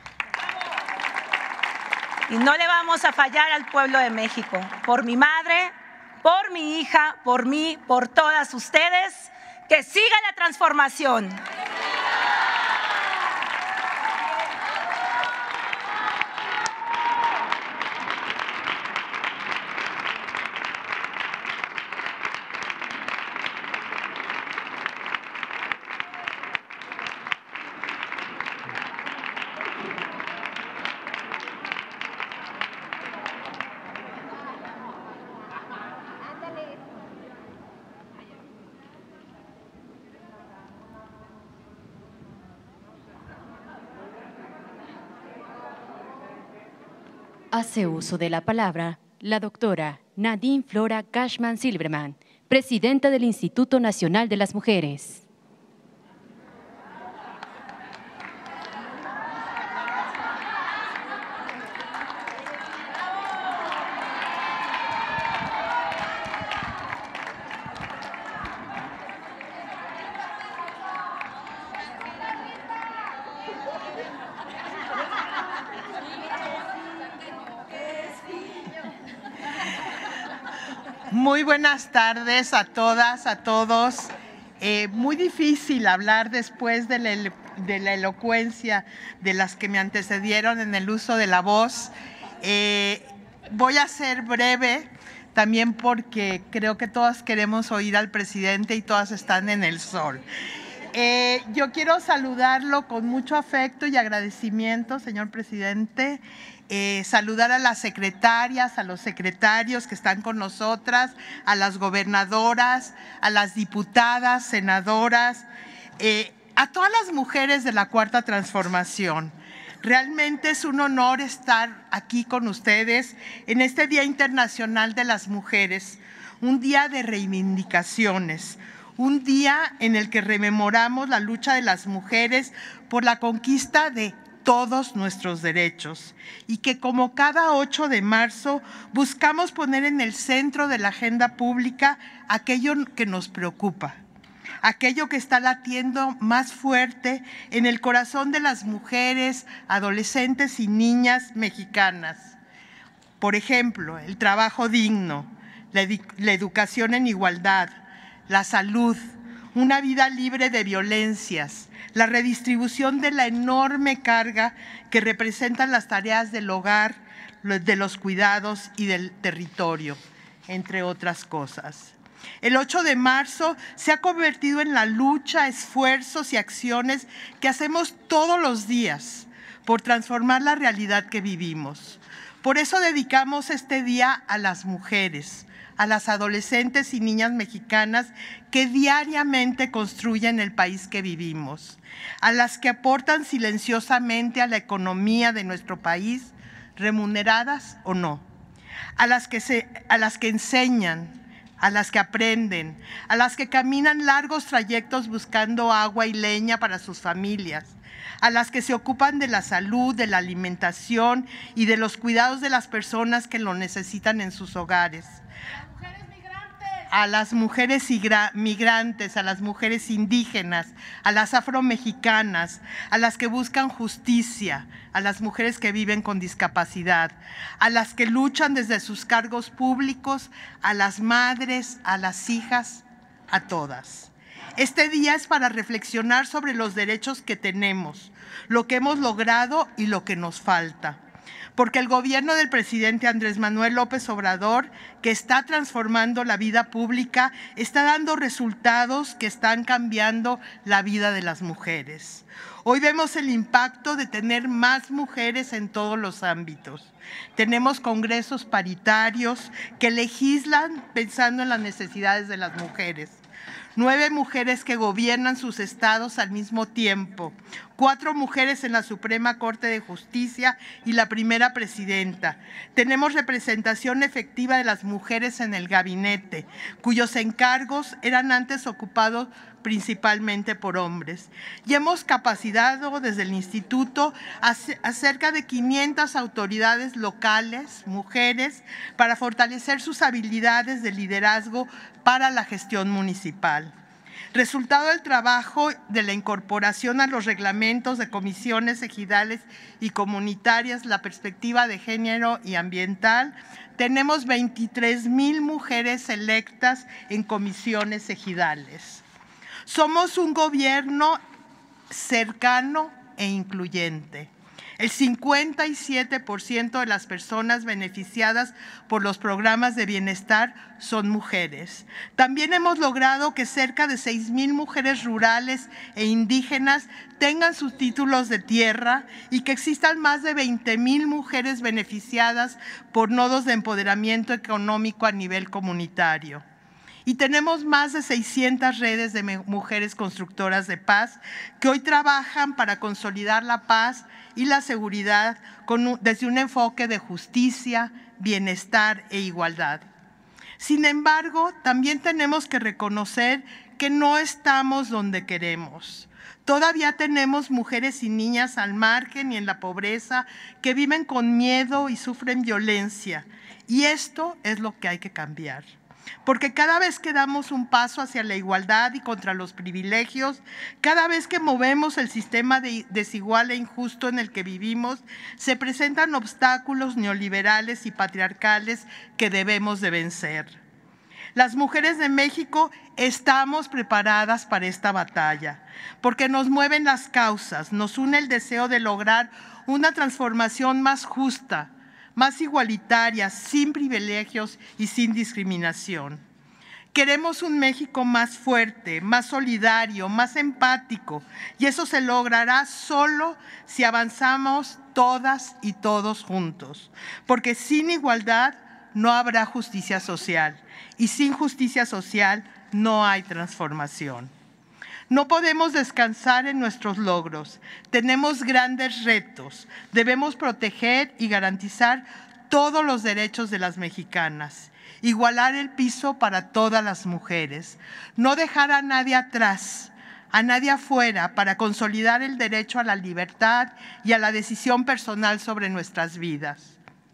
Y no le vamos a fallar al pueblo de México. Por mi madre, por mi hija, por mí, por todas ustedes, que siga la transformación. Hace uso de la palabra la doctora Nadine Flora Cashman Silverman, presidenta del Instituto Nacional de las Mujeres. Muy buenas tardes a todas, a todos. Eh, muy difícil hablar después de la, de la elocuencia de las que me antecedieron en el uso de la voz. Eh, voy a ser breve, también porque creo que todas queremos oír al presidente y todas están en el sol. Eh, yo quiero saludarlo con mucho afecto y agradecimiento, señor presidente. Eh, saludar a las secretarias, a los secretarios que están con nosotras, a las gobernadoras, a las diputadas, senadoras, eh, a todas las mujeres de la Cuarta Transformación. Realmente es un honor estar aquí con ustedes en este Día Internacional de las Mujeres, un día de reivindicaciones, un día en el que rememoramos la lucha de las mujeres por la conquista de todos nuestros derechos y que como cada ocho de marzo buscamos poner en el centro de la agenda pública aquello que nos preocupa, aquello que está latiendo más fuerte en el corazón de las mujeres, adolescentes y niñas mexicanas. Por ejemplo, el trabajo digno, la, edu- la educación en igualdad, la salud, una vida libre de violencias, la redistribución de la enorme carga que representan las tareas del hogar, de los cuidados y del territorio, entre otras cosas. El ocho de marzo se ha convertido en la lucha, esfuerzos y acciones que hacemos todos los días por transformar la realidad que vivimos. Por eso dedicamos este día a las mujeres, a las adolescentes y niñas mexicanas que diariamente construyen el país que vivimos, a las que aportan silenciosamente a la economía de nuestro país, remuneradas o no, a las que, se, a las que enseñan, a las que aprenden, a las que caminan largos trayectos buscando agua y leña para sus familias, a las que se ocupan de la salud, de la alimentación y de los cuidados de las personas que lo necesitan en sus hogares, a las mujeres migrantes, a las mujeres indígenas, a las afromexicanas, a las que buscan justicia, a las mujeres que viven con discapacidad, a las que luchan desde sus cargos públicos, a las madres, a las hijas, a todas. Este día es para reflexionar sobre los derechos que tenemos, lo que hemos logrado y lo que nos falta. Porque el gobierno del presidente Andrés Manuel López Obrador, que está transformando la vida pública, está dando resultados que están cambiando la vida de las mujeres. Hoy vemos el impacto de tener más mujeres en todos los ámbitos. Tenemos congresos paritarios que legislan pensando en las necesidades de las mujeres. Nueve mujeres que gobiernan sus estados al mismo tiempo, cuatro mujeres en la Suprema Corte de Justicia y la primera presidenta. Tenemos representación efectiva de las mujeres en el gabinete, cuyos encargos eran antes ocupados principalmente por hombres. Y hemos capacitado desde el instituto a, a cerca de quinientas autoridades locales, mujeres, para fortalecer sus habilidades de liderazgo para la gestión municipal. Resultado del trabajo de la incorporación a los reglamentos de comisiones ejidales y comunitarias, la perspectiva de género y ambiental, tenemos veintitrés mil mujeres electas en comisiones ejidales. Somos un gobierno cercano e incluyente. El cincuenta y siete por ciento de las personas beneficiadas por los programas de bienestar son mujeres. También hemos logrado que cerca de seis mil mujeres rurales e indígenas tengan sus títulos de tierra y que existan más de veinte mil mujeres beneficiadas por nodos de empoderamiento económico a nivel comunitario. Y tenemos más de seiscientas redes de mujeres constructoras de paz que hoy trabajan para consolidar la paz y la seguridad con un, desde un enfoque de justicia, bienestar e igualdad. Sin embargo, también tenemos que reconocer que no estamos donde queremos. Todavía tenemos mujeres y niñas al margen y en la pobreza que viven con miedo y sufren violencia. Y esto es lo que hay que cambiar. Porque cada vez que damos un paso hacia la igualdad y contra los privilegios, cada vez que movemos el sistema de desigual e injusto en el que vivimos, se presentan obstáculos neoliberales y patriarcales que debemos de vencer. Las mujeres de México estamos preparadas para esta batalla, porque nos mueven las causas, nos une el deseo de lograr una transformación más justa, más igualitaria, sin privilegios y sin discriminación. Queremos un México más fuerte, más solidario, más empático, y eso se logrará solo si avanzamos todas y todos juntos, porque sin igualdad no habrá justicia social, y sin justicia social no hay transformación. No podemos descansar en nuestros logros. Tenemos grandes retos. Debemos proteger y garantizar todos los derechos de las mexicanas. Igualar el piso para todas las mujeres. No dejar a nadie atrás, a nadie afuera, para consolidar el derecho a la libertad y a la decisión personal sobre nuestras vidas.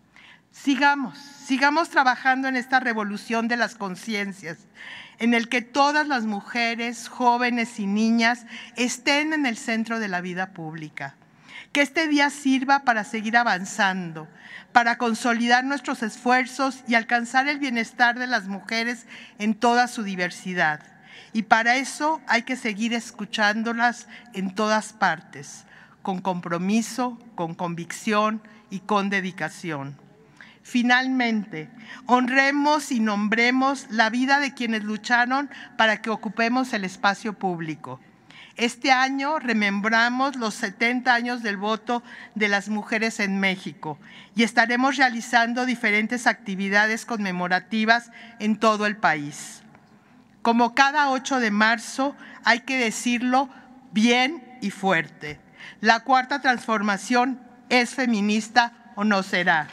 Sigamos, sigamos trabajando en esta revolución de las conciencias, en el que todas las mujeres, jóvenes y niñas estén en el centro de la vida pública. Que este día sirva para seguir avanzando, para consolidar nuestros esfuerzos y alcanzar el bienestar de las mujeres en toda su diversidad. Y para eso hay que seguir escuchándolas en todas partes, con compromiso, con convicción y con dedicación. Finalmente, honremos y nombremos la vida de quienes lucharon para que ocupemos el espacio público. Este año remembramos los setenta años del voto de las mujeres en México y estaremos realizando diferentes actividades conmemorativas en todo el país. Como cada ocho de marzo, hay que decirlo bien y fuerte. La Cuarta Transformación es feminista o no será.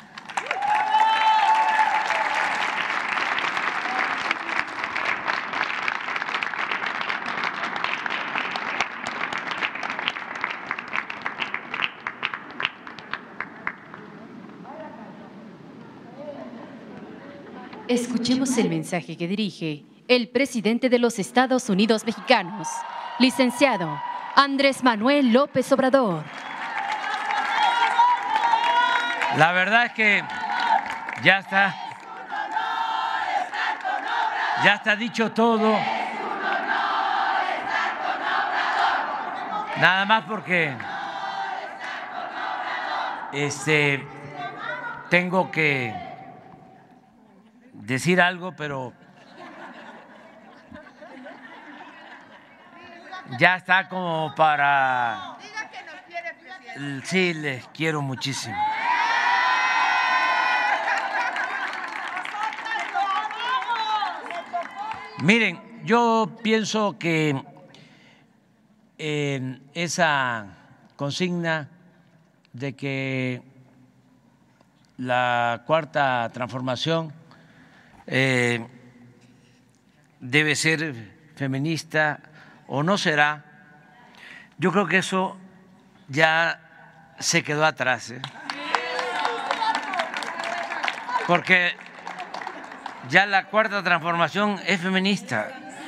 Escuchemos el mensaje que dirige el presidente de los Estados Unidos mexicanos, licenciado Andrés Manuel López Obrador. La verdad es que ya está, ya está dicho todo. Nada más porque este, tengo que decir algo, pero ya está como para… Sí, les quiero muchísimo. Miren, yo pienso que eh, esa consigna de que la Cuarta Transformación Eh, debe ser feminista o no será, yo creo que eso ya se quedó atrás, ¿eh? Porque ya la Cuarta Transformación es feminista.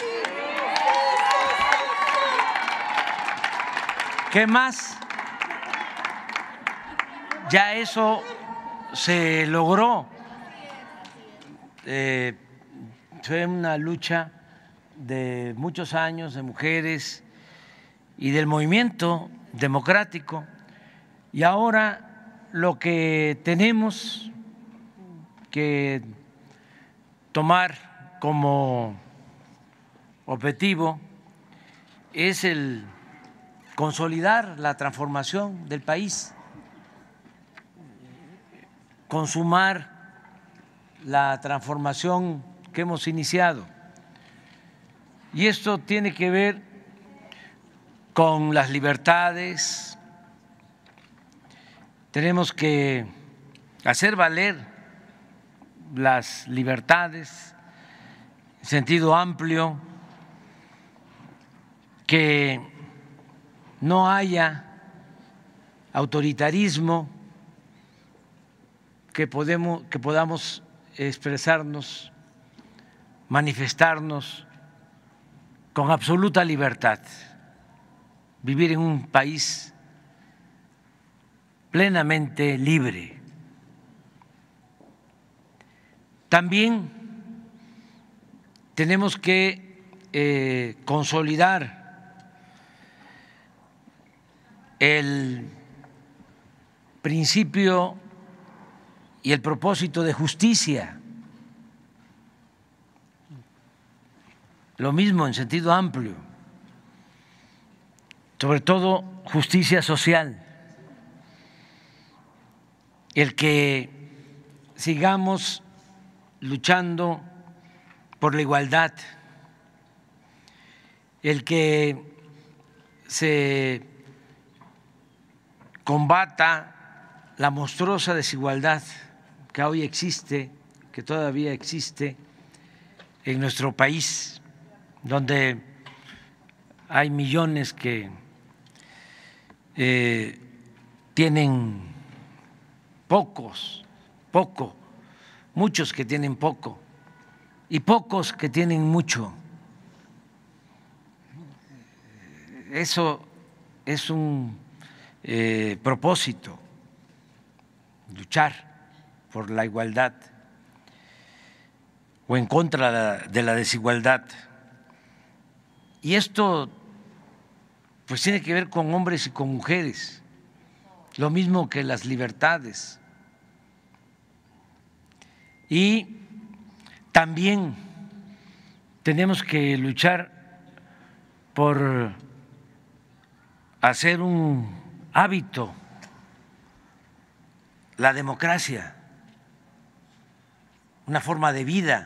¿Qué más? Ya eso se logró. Eh, fue una lucha de muchos años de mujeres y del movimiento democrático, y ahora lo que tenemos que tomar como objetivo es el consolidar la transformación del país, consumar la transformación que hemos iniciado. Y esto tiene que ver con las libertades. Tenemos que hacer valer las libertades en sentido amplio, que no haya autoritarismo, que, podemos, que podamos expresarnos, manifestarnos con absoluta libertad, vivir en un país plenamente libre. También tenemos que eh, consolidar el principio y el propósito de justicia, lo mismo en sentido amplio, sobre todo justicia social, el que sigamos luchando por la igualdad, el que se combata la monstruosa desigualdad que hoy existe, que todavía existe en nuestro país, donde hay millones que eh, tienen pocos, poco, muchos que tienen poco y pocos que tienen mucho. Eso es un eh, propósito, luchar por la igualdad o en contra de la desigualdad. Y esto pues tiene que ver con hombres y con mujeres, lo mismo que las libertades. Y también tenemos que luchar por hacer un hábito la democracia, una forma de vida.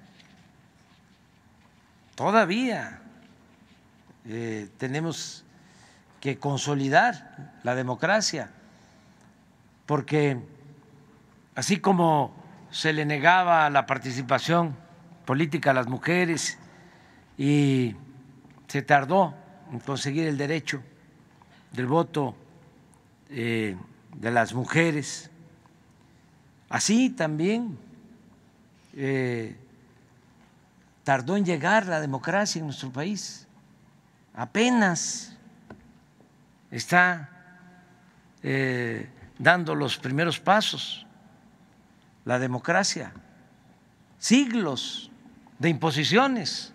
Todavía eh, tenemos que consolidar la democracia, porque así como se le negaba la participación política a las mujeres y se tardó en conseguir el derecho del voto eh, de las mujeres, así también eh, tardó en llegar la democracia en nuestro país. Apenas está eh, dando los primeros pasos la democracia, siglos de imposiciones,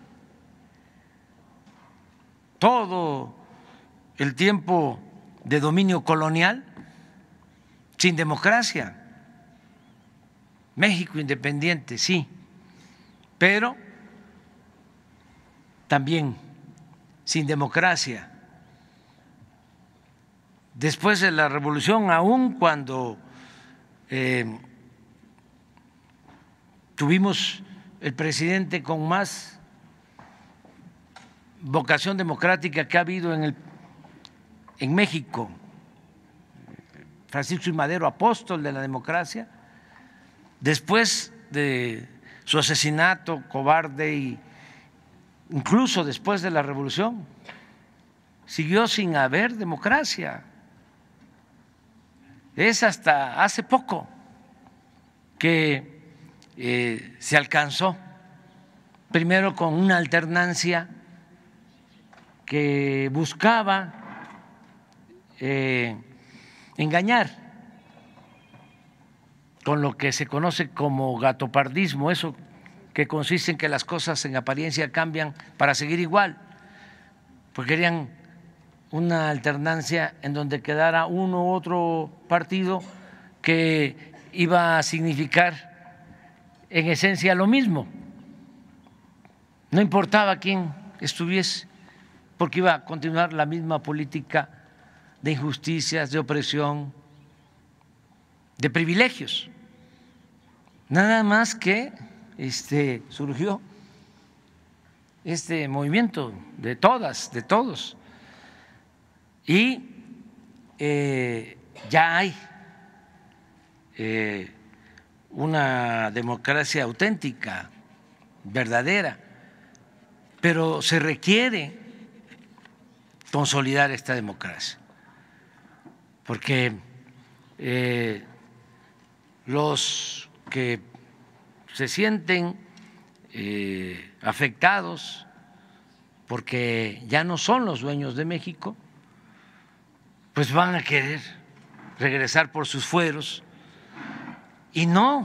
todo el tiempo de dominio colonial sin democracia. México independiente, sí, pero también sin democracia. Después de la revolución, aún cuando eh, tuvimos el presidente con más vocación democrática que ha habido en, el, en México, Francisco I. Madero, apóstol de la democracia, después de su asesinato cobarde y incluso después de la revolución, siguió sin haber democracia. Es hasta hace poco que eh, se alcanzó, primero con una alternancia que buscaba eh, engañar con lo que se conoce como gatopardismo, eso que consiste en que las cosas en apariencia cambian para seguir igual, pues querían una alternancia en donde quedara uno u otro partido que iba a significar en esencia lo mismo, no importaba quién estuviese, porque iba a continuar la misma política de injusticias, de opresión, de privilegios. Nada más que este, surgió este movimiento, de todas, de todos. Y eh, ya hay eh, una democracia auténtica, verdadera, pero se requiere consolidar esta democracia, porque eh, los que se sienten eh, afectados porque ya no son los dueños de México, pues van a querer regresar por sus fueros y no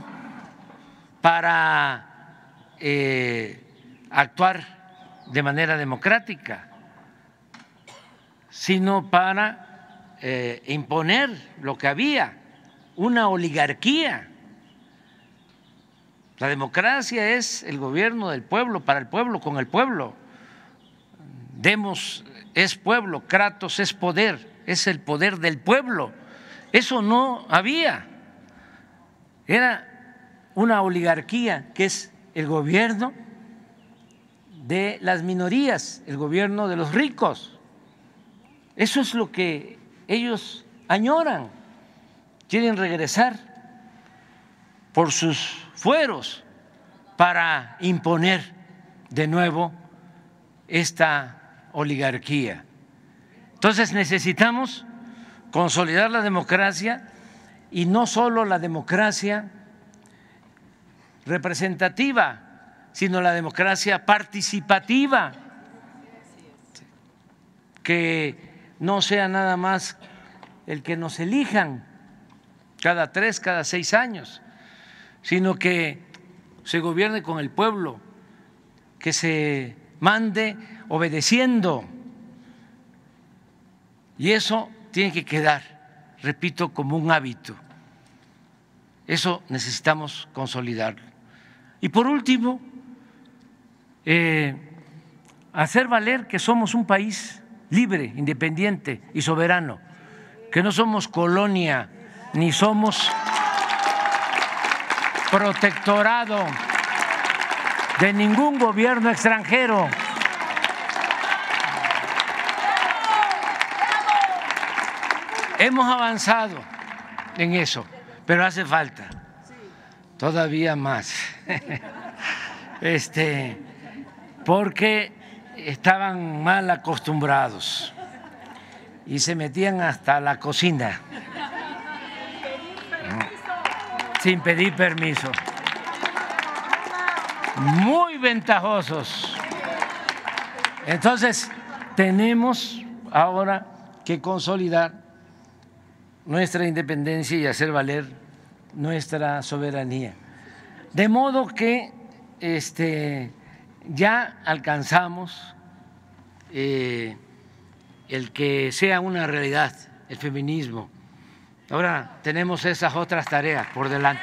para eh, actuar de manera democrática, sino para eh, imponer lo que había, una oligarquía. La democracia es el gobierno del pueblo, para el pueblo, con el pueblo. Demos es pueblo, Kratos es poder, es el poder del pueblo. Eso no había. Era una oligarquía que es el gobierno de las minorías, el gobierno de los ricos. Eso es lo que ellos añoran, quieren regresar por sus fueros para imponer de nuevo esta oligarquía. Entonces necesitamos consolidar la democracia, y no solo la democracia representativa, sino la democracia participativa, que no sea nada más el que nos elijan cada tres, cada seis años, sino que se gobierne con el pueblo, que se mande obedeciendo. Y eso tiene que quedar, repito, como un hábito. Eso necesitamos consolidarlo. Y por último, eh, hacer valer que somos un país libre, independiente y soberano, que no somos colonia ni somos protectorado de ningún gobierno extranjero. Hemos avanzado en eso, pero hace falta todavía más, este, porque estaban mal acostumbrados y se metían hasta la cocina sin pedir permiso. Muy ventajosos. Entonces, tenemos ahora que consolidar nuestra independencia y hacer valer nuestra soberanía. De modo que este, ya alcanzamos eh, el que sea una realidad el feminismo. Ahora tenemos esas otras tareas por delante.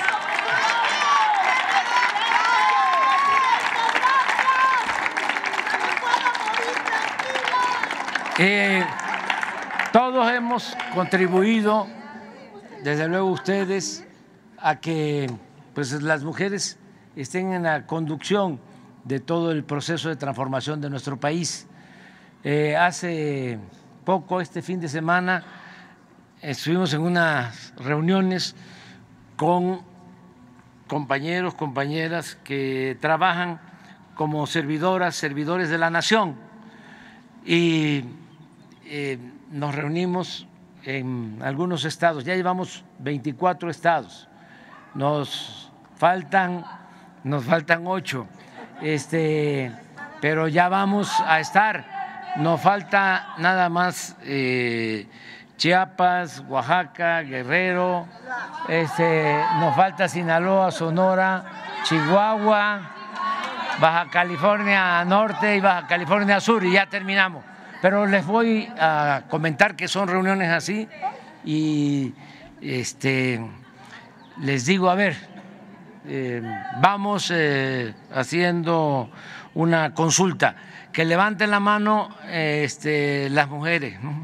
Eh, todos hemos contribuido, desde luego ustedes, a que pues, las mujeres estén en la conducción de todo el proceso de transformación de nuestro país. Eh, hace poco, este fin de semana, estuvimos en unas reuniones con compañeros, compañeras que trabajan como servidoras, servidores de la nación, y eh, nos reunimos en algunos estados, ya llevamos veinticuatro estados, nos faltan, nos faltan ocho, este, pero ya vamos a estar, nos falta nada más eh, Chiapas, Oaxaca, Guerrero, este, nos falta Sinaloa, Sonora, Chihuahua, Baja California Norte y Baja California Sur, y ya terminamos. Pero les voy a comentar que son reuniones así y este, les digo, a ver, eh, vamos eh, haciendo una consulta, que levanten la mano eh, este, las mujeres, ¿no?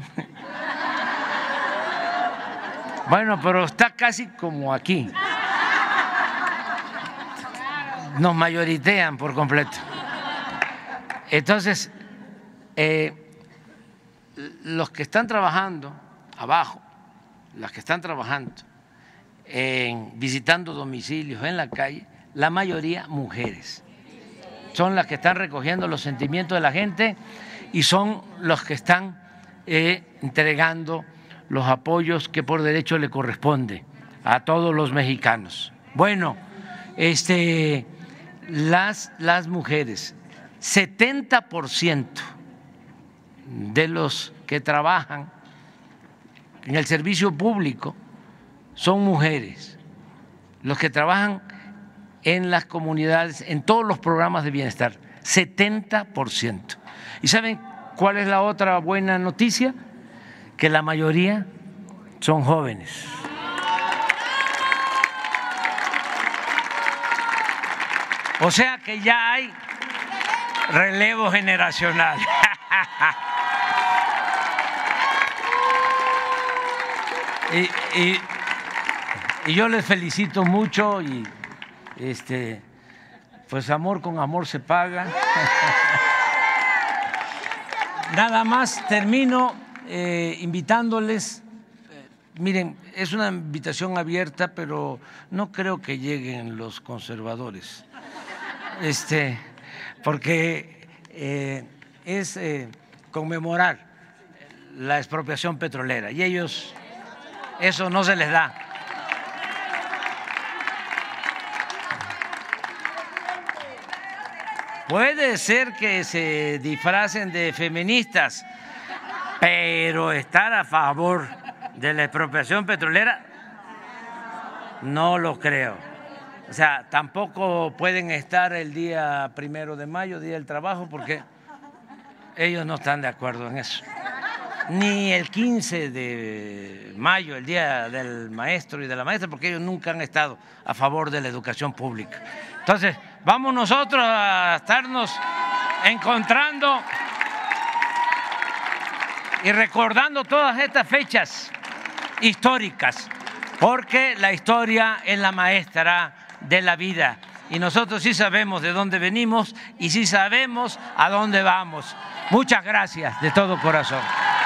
Bueno, pero está casi como aquí. Nos mayoritean por completo. Entonces, eh, los que están trabajando abajo, las que están trabajando en visitando domicilios en la calle, la mayoría mujeres, son las que están recogiendo los sentimientos de la gente y son los que están eh, entregando los apoyos que por derecho le corresponde a todos los mexicanos. Bueno, este, las, las mujeres, setenta por ciento de los que trabajan en el servicio público son mujeres, los que trabajan en las comunidades, en todos los programas de bienestar, setenta por ciento. ¿Y saben cuál es la otra buena noticia? Que la mayoría son jóvenes. O sea que ya hay relevo generacional. y, y, y yo les felicito mucho y este, pues amor con amor se paga. Nada más termino eh, invitándoles. Eh, miren, es una invitación abierta, pero no creo que lleguen los conservadores. Este, porque eh, es eh, conmemorar la expropiación petrolera y ellos eso no se les da. Puede ser que se disfracen de feministas, pero estar a favor de la expropiación petrolera no lo creo. O sea, tampoco pueden estar el día primero de mayo, Día del Trabajo, porque ellos no están de acuerdo en eso. Ni el quince de mayo, el Día del Maestro y de la Maestra, porque ellos nunca han estado a favor de la educación pública. Entonces, vamos nosotros a estarnos encontrando y recordando todas estas fechas históricas, porque la historia es la maestra de la vida y nosotros sí sabemos de dónde venimos y sí sabemos a dónde vamos. Muchas gracias de todo corazón.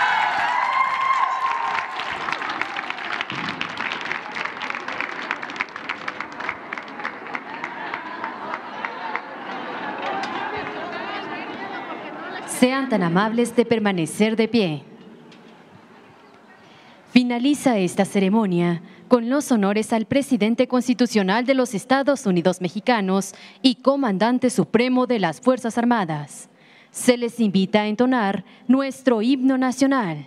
Sean tan amables de permanecer de pie. Finaliza esta ceremonia con los honores al presidente constitucional de los Estados Unidos mexicanos y comandante supremo de las Fuerzas Armadas. Se les invita a entonar nuestro himno nacional.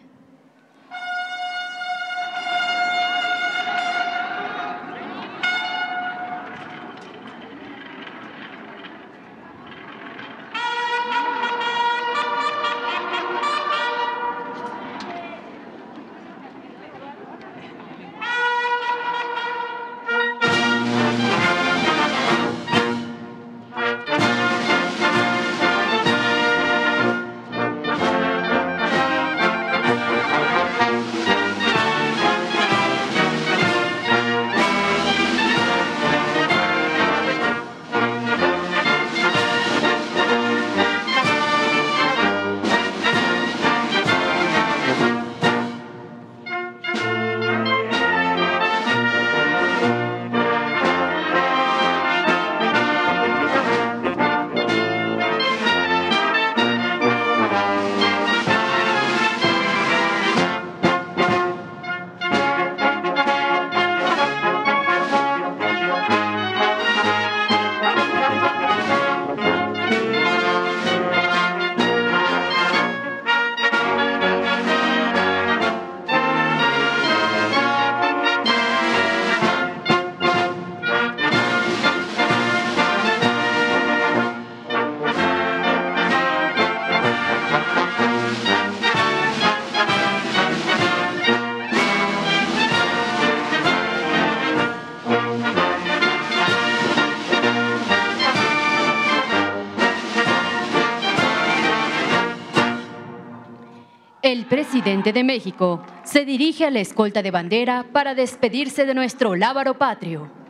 El presidente de México se dirige a la escolta de bandera para despedirse de nuestro lábaro patrio.